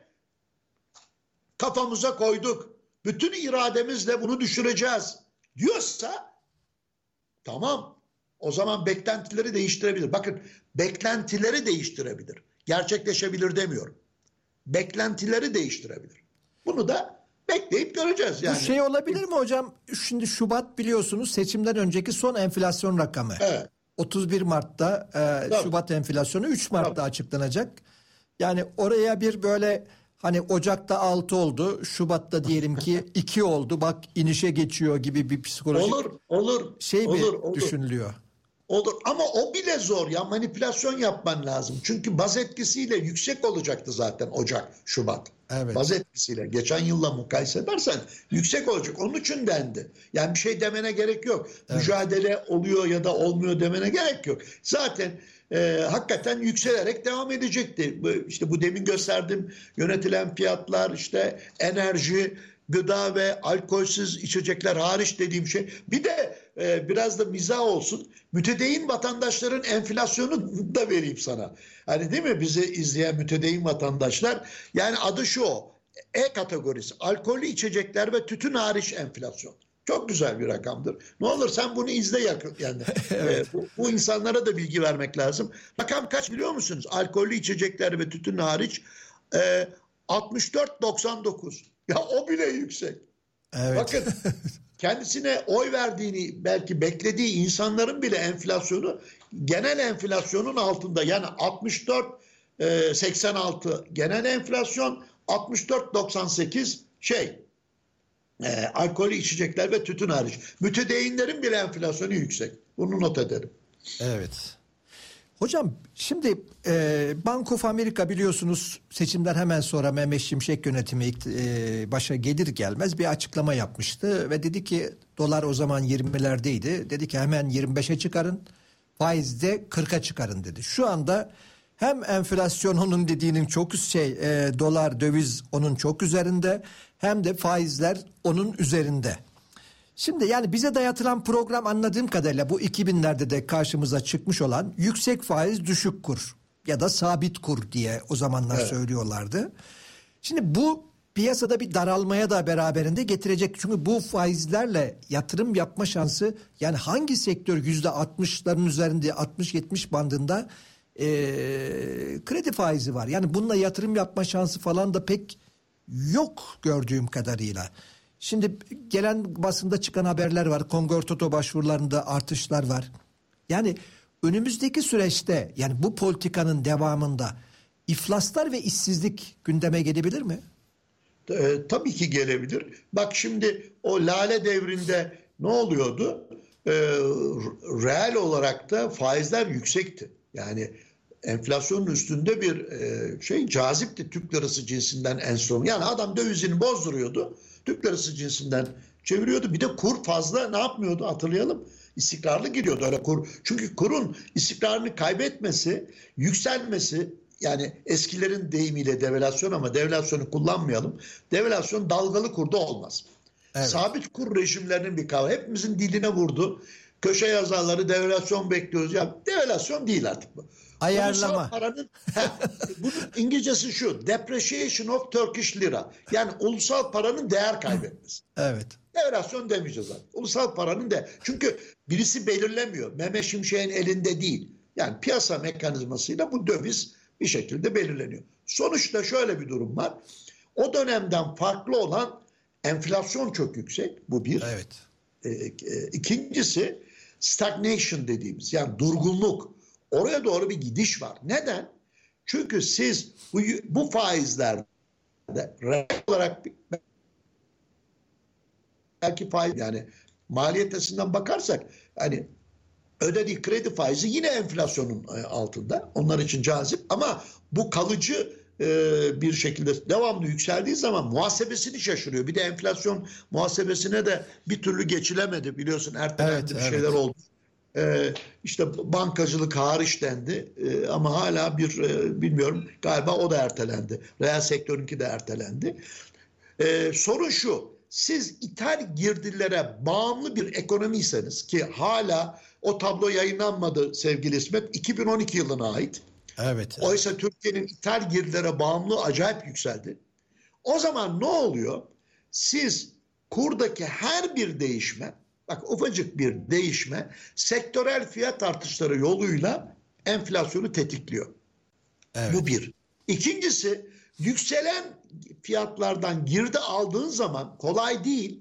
kafamıza koyduk. Bütün irademizle bunu düşüreceğiz diyorsa, tamam, o zaman beklentileri değiştirebilir. Bakın, beklentileri değiştirebilir. Gerçekleşebilir demiyorum. Beklentileri değiştirebilir. Bunu da bekleyip göreceğiz. Yani. Bu şey olabilir mi hocam? Şimdi Şubat biliyorsunuz seçimden önceki son enflasyon rakamı. Evet. 31 Mart'ta Şubat enflasyonu 3 Mart'ta açıklanacak. Yani oraya bir böyle hani Ocak'ta 6 oldu, Şubat'ta diyelim ki 2 oldu. Bak inişe geçiyor gibi bir psikolojik olur, düşünülüyor. Olur ama o bile zor ya, manipülasyon yapman lazım. Çünkü baz etkisiyle yüksek olacaktı zaten Ocak, Şubat. Evet. Baz etkisiyle geçen yılla mukayese edersen yüksek olacak. Onun için dendi. Yani bir şey demene gerek yok. Evet. Mücadele oluyor ya da olmuyor demene gerek yok. Zaten hakikaten yükselerek devam edecekti. İşte bu demin gösterdiğim yönetilen fiyatlar, işte enerji, gıda ve alkolsüz içecekler hariç dediğim şey. Bir de biraz da mizah olsun. Mütedeyyin vatandaşların enflasyonu da vereyim sana. Hani değil mi, bizi izleyen mütedeyyin vatandaşlar? Yani adı şu o. E kategorisi. Alkollü içecekler ve tütün hariç enflasyon. Çok güzel bir rakamdır. Ne olur sen bunu izle yani. Evet. Bu insanlara da bilgi vermek lazım. Rakam kaç biliyor musunuz? Alkollü içecekler ve tütün hariç 64,99. Ya o bile yüksek. Evet. bakın kendisine oy verdiğini belki beklediği insanların bile enflasyonu genel enflasyonun altında. Yani 64,86 genel enflasyon, 64,98 alkollü içecekler ve tütün hariç. Mütedeyinlerin bile enflasyonu yüksek. Bunu not edelim. Evet. Hocam şimdi Bank of America biliyorsunuz seçimden hemen sonra Mehmet Şimşek yönetimi başa gelir gelmez bir açıklama yapmıştı. Ve dedi ki dolar o zaman 20'lerdeydi. Dedi ki hemen 25'e çıkarın, faiz de 40'a çıkarın dedi. Şu anda hem enflasyon onun dediğinin çok dolar döviz onun çok üzerinde, hem de faizler onun üzerinde. Şimdi yani bize dayatılan program anladığım kadarıyla bu 2000'lerde de karşımıza çıkmış olan yüksek faiz düşük kur ya da sabit kur diye o zamanlar söylüyorlardı. Şimdi bu piyasada bir daralmaya da beraberinde getirecek. Çünkü bu faizlerle yatırım yapma şansı, yani hangi sektör %60'ların üzerinde 60-70 bandında kredi faizi var. Yani bununla yatırım yapma şansı falan da pek yok gördüğüm kadarıyla. Şimdi gelen basında çıkan haberler var. Kongortoto başvurularında artışlar var. Yani önümüzdeki süreçte, yani bu politikanın devamında iflaslar ve işsizlik gündeme gelebilir mi? Tabii ki gelebilir. Bak şimdi o Lale devrinde ne oluyordu? Reel olarak da faizler yüksekti. Yani enflasyonun üstünde bir cazipti Türk lirası cinsinden enstrüman. Yani adam dövizini bozduruyordu. Türk lirası cinsinden çeviriyordu. Bir de kur fazla ne yapmıyordu hatırlayalım. İstikrarlı gidiyordu öyle kur. Çünkü kurun istikrarını kaybetmesi, yükselmesi, yani eskilerin deyimiyle devalüasyon ama devalüasyonu kullanmayalım. Devalüasyon dalgalı kurda olmaz. Evet. Sabit kur rejimlerinin bir kavramı. Hepimizin diline vurdu. Köşe yazarları devalüasyon bekliyoruz. Ya devalüasyon değil artık bu. Ayarlama. Ulusal paranın, bunun İngilizcesi şu. Depreciation of Turkish lira. Yani ulusal paranın değer kaybetmesi. Evet. Devalüasyon demeyeceğiz artık. Ulusal paranın da. Çünkü birisi belirlemiyor. Mehmet Şimşek'in elinde değil. Yani piyasa mekanizmasıyla bu döviz bir şekilde belirleniyor. Sonuçta şöyle bir durum var. O dönemden farklı olan enflasyon çok yüksek. Bu bir. Evet. İkincisi stagnation dediğimiz, yani durgunluk. Oraya doğru bir gidiş var. Neden? Çünkü siz bu faizlerde reel olarak belki faiz, yani maliyet açısından bakarsak hani ödediği kredi faizi yine enflasyonun altında. Onlar için cazip ama bu kalıcı bir şekilde devamlı yükseldiği zaman muhasebesini şaşırıyor. Bir de enflasyon muhasebesine de bir türlü geçilemedi. Biliyorsun ertelendi, bir şeyler oldu. İşte bankacılık hariç dendi ama hala bilmiyorum, galiba o da ertelendi. Reel sektörünki de ertelendi. Sorun şu: siz ithal girdilere bağımlı bir ekonomiyseniz, ki hala o tablo yayınlanmadı sevgili İsmet, 2012 yılına ait. Evet. Oysa Türkiye'nin ithal girdilere bağımlılığı acayip yükseldi. O zaman ne oluyor? Siz kurdaki her bir değişme, bak ufacık bir değişme, sektörel fiyat artışları yoluyla enflasyonu tetikliyor. Evet. Bu bir. İkincisi, yükselen fiyatlardan girdi aldığın zaman kolay değil.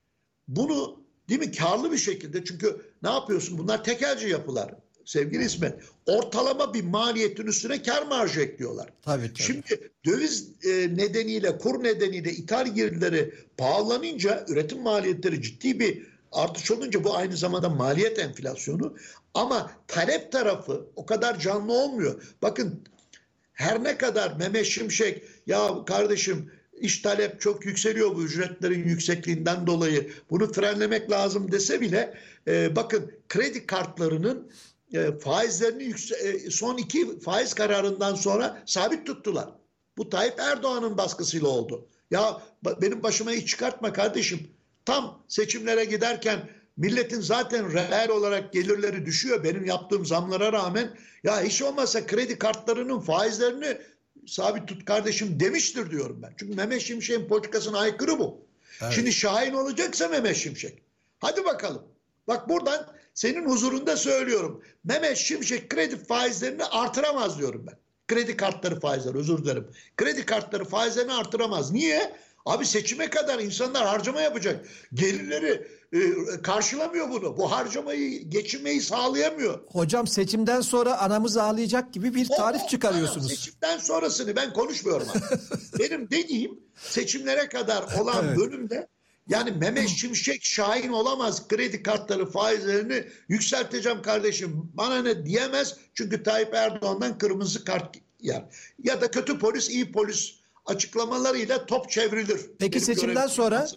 Bunu, değil mi, karlı bir şekilde, çünkü ne yapıyorsun? Bunlar tekelci yapılar sevgili İsmet. Ortalama bir maliyetin üstüne kar marjı ekliyorlar. Tabii. Şimdi döviz nedeniyle, kur nedeniyle ithal girdileri pahalanınca, üretim maliyetleri ciddi bir artış olunca bu aynı zamanda maliyet enflasyonu, ama talep tarafı o kadar canlı olmuyor. Bakın, her ne kadar Mehmet Şimşek ya kardeşim iş talep çok yükseliyor bu ücretlerin yüksekliğinden dolayı, bunu frenlemek lazım dese bile bakın kredi kartlarının faizlerini son 2 faiz kararından sonra sabit tuttular. Bu Tayyip Erdoğan'ın baskısıyla oldu. Ya benim başıma hiç çıkartma kardeşim. Tam seçimlere giderken milletin zaten reel olarak gelirleri düşüyor benim yaptığım zamlara rağmen. Ya hiç olmazsa kredi kartlarının faizlerini sabit tut kardeşim demiştir diyorum ben. Çünkü Mehmet Şimşek'in politikasına aykırı bu. Evet. Şimdi şahin olacaksa Mehmet Şimşek, hadi bakalım. Bak buradan senin huzurunda söylüyorum. Mehmet Şimşek kredi faizlerini artıramaz diyorum ben. Kredi kartları faizleri, özür dilerim. Kredi kartları faizlerini artıramaz. Niye? Abi seçime kadar insanlar harcama yapacak. Gelirleri karşılamıyor bunu. Bu harcamayı, geçinmeyi sağlayamıyor. Hocam seçimden sonra anamız ağlayacak gibi bir tarif çıkarıyorsunuz. Seçimden sonrasını ben konuşmuyorum. Benim dediğim seçimlere kadar olan bölümde, yani Mehmet Şimşek şahin olamaz, kredi kartları faizlerini yükselteceğim kardeşim bana ne diyemez. Çünkü Tayyip Erdoğan'dan kırmızı kart yer. Ya da kötü polis iyi polis açıklamalarıyla top çevrilir. Peki seçimden sonra?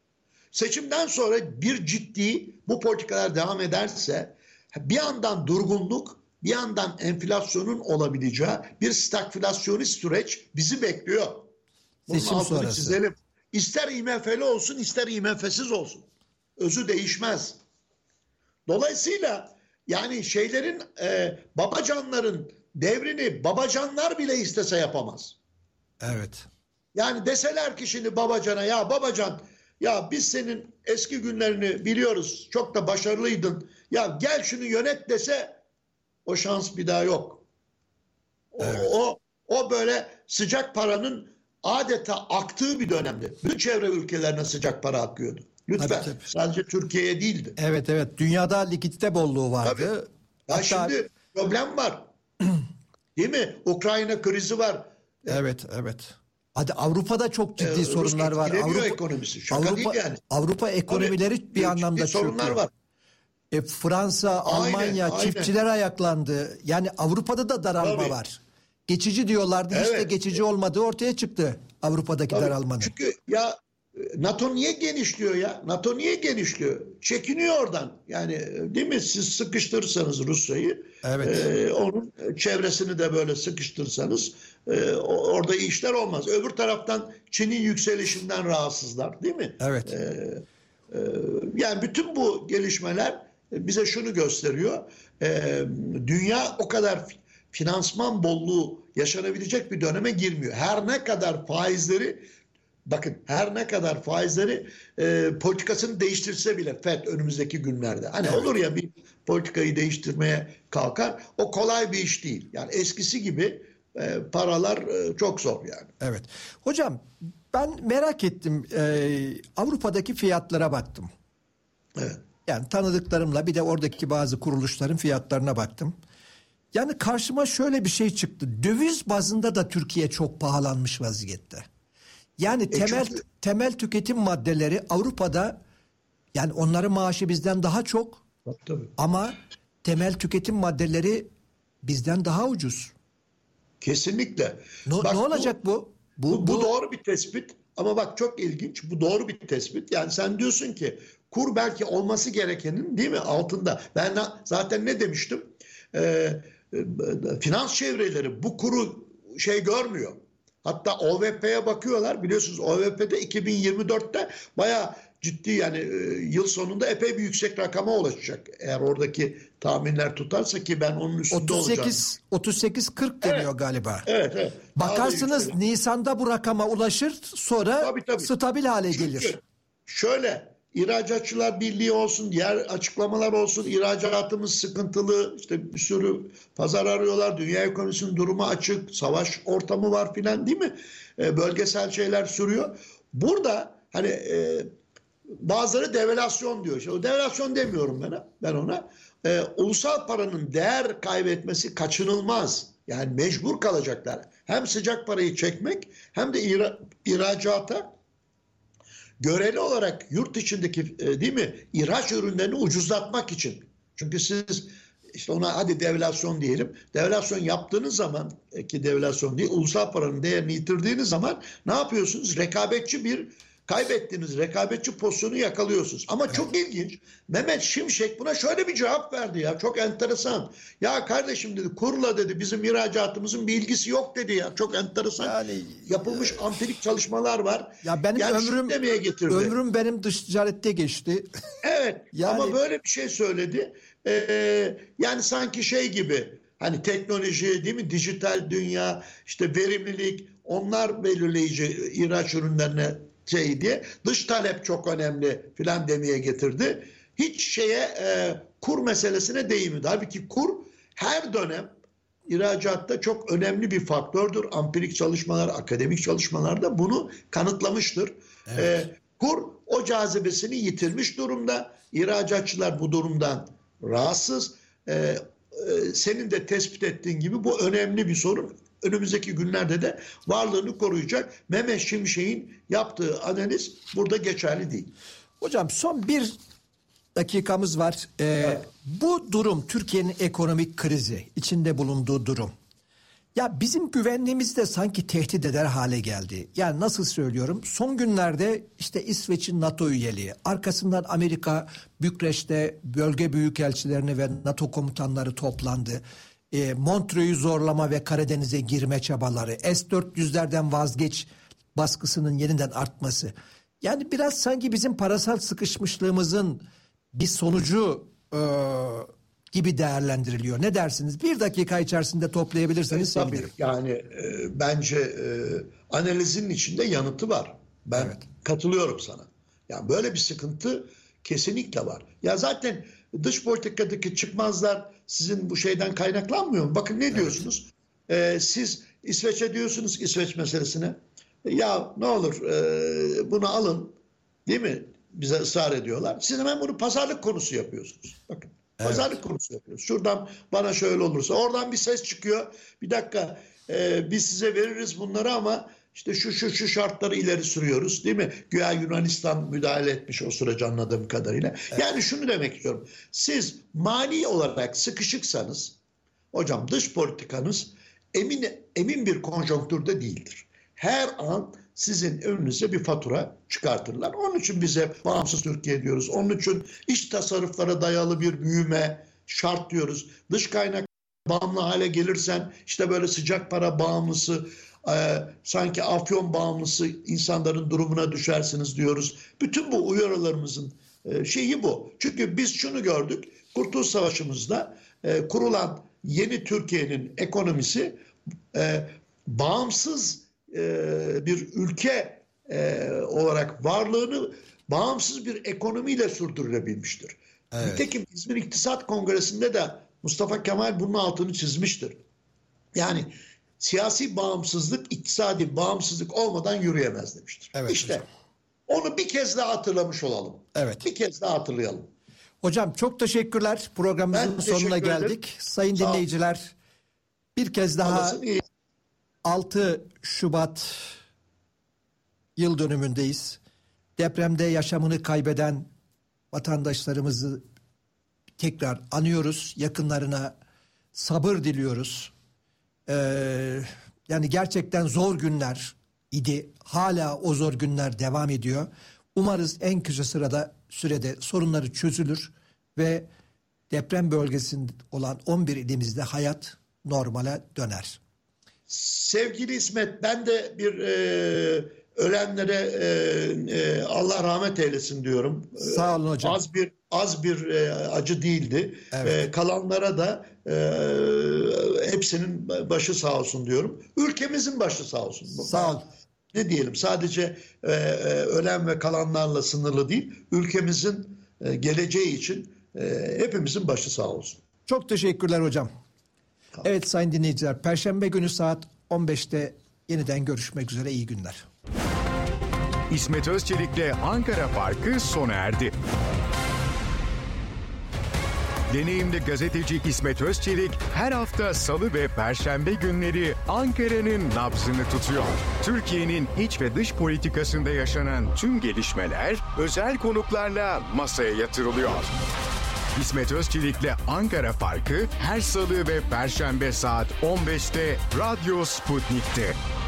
Seçimden sonra bir ciddi bu politikalar devam ederse bir yandan durgunluk, bir yandan enflasyonun olabileceği bir stagflasyonist süreç bizi bekliyor. Bunun seçim altını sonrası çizelim. İster IMF'li olsun, ister IMF'siz olsun. Özü değişmez. Dolayısıyla yani şeylerin, babacanların devrini babacanlar bile istese yapamaz. Evet. Yani deseler ki şimdi babacana, ya babacan, ya biz senin eski günlerini biliyoruz, çok da başarılıydın, ya gel şunu yönet dese, o şans bir daha yok. Evet. O böyle sıcak paranın adeta aktığı bir dönemdi. Bütün çevre ülkelerine sıcak para akıyordu. Lütfen. Tabii. Sadece Türkiye'ye değildi. Evet evet. Dünyada likidite bolluğu vardı. Tabii. Ya şimdi problem var. Değil mi? Ukrayna krizi var. Evet evet. Hadi Avrupa'da çok ciddi sorunlar var. Avrupa ekonomisi. Şaka değil yani. Avrupa ekonomileri Tabii, bir anlamda sorunlar çöküyor. var. Fransa, Almanya, aynen. çiftçiler ayaklandı. Yani Avrupa'da da daralma Tabii. var. Geçici diyorlardı. Hiç de Evet. geçici olmadığı ortaya çıktı Avrupa'daki daralmanın. Çünkü ya NATO niye genişliyor ya? NATO niye genişliyor? Çekiniyor oradan. Yani değil mi? Siz sıkıştırırsanız Rusya'yı, Evet. onun çevresini de böyle sıkıştırırsanız orada işler olmaz. Öbür taraftan Çin'in yükselişinden rahatsızlar, değil mi? Evet. Yani bütün bu gelişmeler bize şunu gösteriyor. Dünya o kadar finansman bolluğu yaşanabilecek bir döneme girmiyor. Her ne kadar faizleri politikasını değiştirse bile FED önümüzdeki günlerde. Hani olur ya bir politikayı değiştirmeye kalkar. O kolay bir iş değil. Yani eskisi gibi paralar çok zor yani. Evet. Hocam ben merak ettim. Avrupa'daki fiyatlara baktım. Evet. Yani tanıdıklarımla bir de oradaki bazı kuruluşların fiyatlarına baktım. Yani karşıma şöyle bir şey çıktı. Döviz bazında da Türkiye çok pahalanmış vaziyette. Yani temel tüketim maddeleri Avrupa'da, yani onların maaşı bizden daha çok. Tabii. Ama temel tüketim maddeleri bizden daha ucuz. Kesinlikle. Ne olacak bu? Bu doğru bir tespit. Ama bak çok ilginç. Bu doğru bir tespit. Yani sen diyorsun ki kur belki olması gerekenin, değil mi, altında. Ben zaten ne demiştim? Finans çevreleri bu kuru görmüyor. Hatta OVP'ye bakıyorlar. Biliyorsunuz OVP'de 2024'te bayağı ciddi, yani yıl sonunda epey bir yüksek rakama ulaşacak. Eğer oradaki tahminler tutarsa, ki ben onun üstünde olacağım. 38-40 deniyor galiba. Evet. Bakarsınız Nisan'da bu rakama ulaşır, sonra Tabii. stabil hale gelir. Çünkü şöyle, İhracatçılar Birliği olsun, diğer açıklamalar olsun, ihracatımız sıkıntılı, işte bir sürü pazar arıyorlar, dünya ekonomisinin durumu açık, savaş ortamı var filan, değil mi? Bölgesel şeyler sürüyor. Burada hani bazıları devalüasyon diyor. İşte o devalüasyon demiyorum ben ona. Ulusal paranın değer kaybetmesi kaçınılmaz. Yani mecbur kalacaklar. Hem sıcak parayı çekmek hem de ihracata göreli olarak yurt içindeki değil mi, ihraç ürünlerini ucuzlatmak için. Çünkü siz işte ona hadi devalüasyon diyelim. Devalüasyon yaptığınız zaman, ki devalüasyon değil, ulusal paranın değerini yitirdiğiniz zaman ne yapıyorsunuz? Kaybettiğiniz rekabetçi pozisyonu yakalıyorsunuz. Ama çok ilginç. Mehmet Şimşek buna şöyle bir cevap verdi ya. Çok enteresan. Ya kardeşim dedi, kurla dedi, bizim ihracatımızın bir ilgisi yok dedi ya. Çok enteresan. Yani, yapılmış empirik çalışmalar var. Ya benim ömrüm benim dış ticarette geçti. Evet. Ama böyle bir şey söyledi. Yani sanki gibi, hani teknoloji, değil mi? Dijital dünya, işte verimlilik, onlar belirleyici ihraç ürünlerine diye, dış talep çok önemli filan demeye getirdi. Hiç kur meselesine değinmedi. Halbuki kur her dönem ihracatta çok önemli bir faktördür. Empirik çalışmalar, akademik çalışmalar da bunu kanıtlamıştır. Evet. Kur o cazibesini yitirmiş durumda. İhracatçılar bu durumdan rahatsız. Senin de tespit ettiğin gibi bu önemli bir sorun. Önümüzdeki günlerde de varlığını koruyacak. Mehmet Şimşek'in yaptığı analiz burada geçerli değil. Hocam son bir dakikamız var. Bu durum, Türkiye'nin ekonomik krizi, içinde bulunduğu durum. Ya bizim güvenliğimizi de sanki tehdit eder hale geldi. Yani nasıl söylüyorum? Son günlerde işte İsveç'in NATO üyeliği, arkasından Amerika Bükreş'te bölge büyükelçilerini ve NATO komutanları toplandı. Montreux'u zorlama ve Karadeniz'e girme çabaları, S-400'lerden vazgeç baskısının yeniden artması. Yani biraz sanki bizim parasal sıkışmışlığımızın bir sonucu gibi değerlendiriliyor. Ne dersiniz? Bir dakika içerisinde toplayabilirseniz sevinirim. Yani bence analizin içinde yanıtı var. Ben katılıyorum sana. Yani böyle bir sıkıntı kesinlikle var. Ya zaten dış politikadaki çıkmazlar sizin bu şeyden kaynaklanmıyor mu? Bakın ne diyorsunuz? Siz İsveç'e diyorsunuz, İsveç meselesine. ya ne olur bunu alın, değil mi? Bize ısrar ediyorlar. Siz hemen bunu pazarlık konusu yapıyorsunuz. Bakın. Evet. Pazarlık konusu yapıyoruz. Şuradan bana şöyle olursa, oradan bir ses çıkıyor. Bir dakika, biz size veririz bunları ama işte şu şartları ileri sürüyoruz, değil mi? Güya Yunanistan müdahale etmiş o sürece, anladığım kadarıyla. Evet. Yani şunu demek istiyorum. Siz mali olarak sıkışıksanız hocam, dış politikanız emin bir konjonktürde değildir. Her an sizin önünüze bir fatura çıkartırlar. Onun için bize bağımsız Türkiye diyoruz. Onun için iç tasarruflara dayalı bir büyüme şart diyoruz. Dış kaynak bağımlı hale gelirsen işte böyle sıcak para bağımlısı, sanki afyon bağımlısı insanların durumuna düşersiniz diyoruz. Bütün bu uyarılarımızın şeyi bu. Çünkü biz şunu gördük. Kurtuluş Savaşı'mızda kurulan yeni Türkiye'nin ekonomisi bağımsız bir ülke olarak varlığını bağımsız bir ekonomiyle sürdürülebilmiştir. Evet. Nitekim İzmir İktisat Kongresi'nde de Mustafa Kemal bunun altını çizmiştir. Yani siyasi bağımsızlık, iktisadi bağımsızlık olmadan yürüyemez demiştir. Evet, işte hocam. Onu bir kez daha hatırlamış olalım. Evet. Bir kez daha hatırlayalım. Hocam çok teşekkürler. Programımızın sonuna geldik. Sayın dinleyiciler, bir kez daha 6 Şubat yıl dönümündeyiz. Depremde yaşamını kaybeden vatandaşlarımızı tekrar anıyoruz. Yakınlarına sabır diliyoruz. Yani gerçekten zor günler idi. Hala o zor günler devam ediyor. Umarız en kısa sürede sorunları çözülür ve deprem bölgesinde olan 11 ilimizde hayat normale döner. Sevgili İsmet, ben de bir ölenlere Allah rahmet eylesin diyorum. Sağ olun hocam. Az bir acı değildi. Evet. Kalanlara da hepsinin başı sağ olsun diyorum. Ülkemizin başı sağ olsun. Sağ ol. Ne diyelim, sadece ölen ve kalanlarla sınırlı değil, ülkemizin geleceği için hepimizin başı sağ olsun. Çok teşekkürler hocam. Tamam. Evet sayın dinleyiciler, Perşembe günü saat 15'te yeniden görüşmek üzere, iyi günler. İsmet Özçelik'le Ankara Farkı sona erdi. Deneyimli gazeteci İsmet Özçelik her hafta Salı ve Perşembe günleri Ankara'nın nabzını tutuyor. Türkiye'nin iç ve dış politikasında yaşanan tüm gelişmeler özel konuklarla masaya yatırılıyor. İsmet Özçelik'le Ankara Farkı her Salı ve Perşembe saat 15'te Radyo Sputnik'te.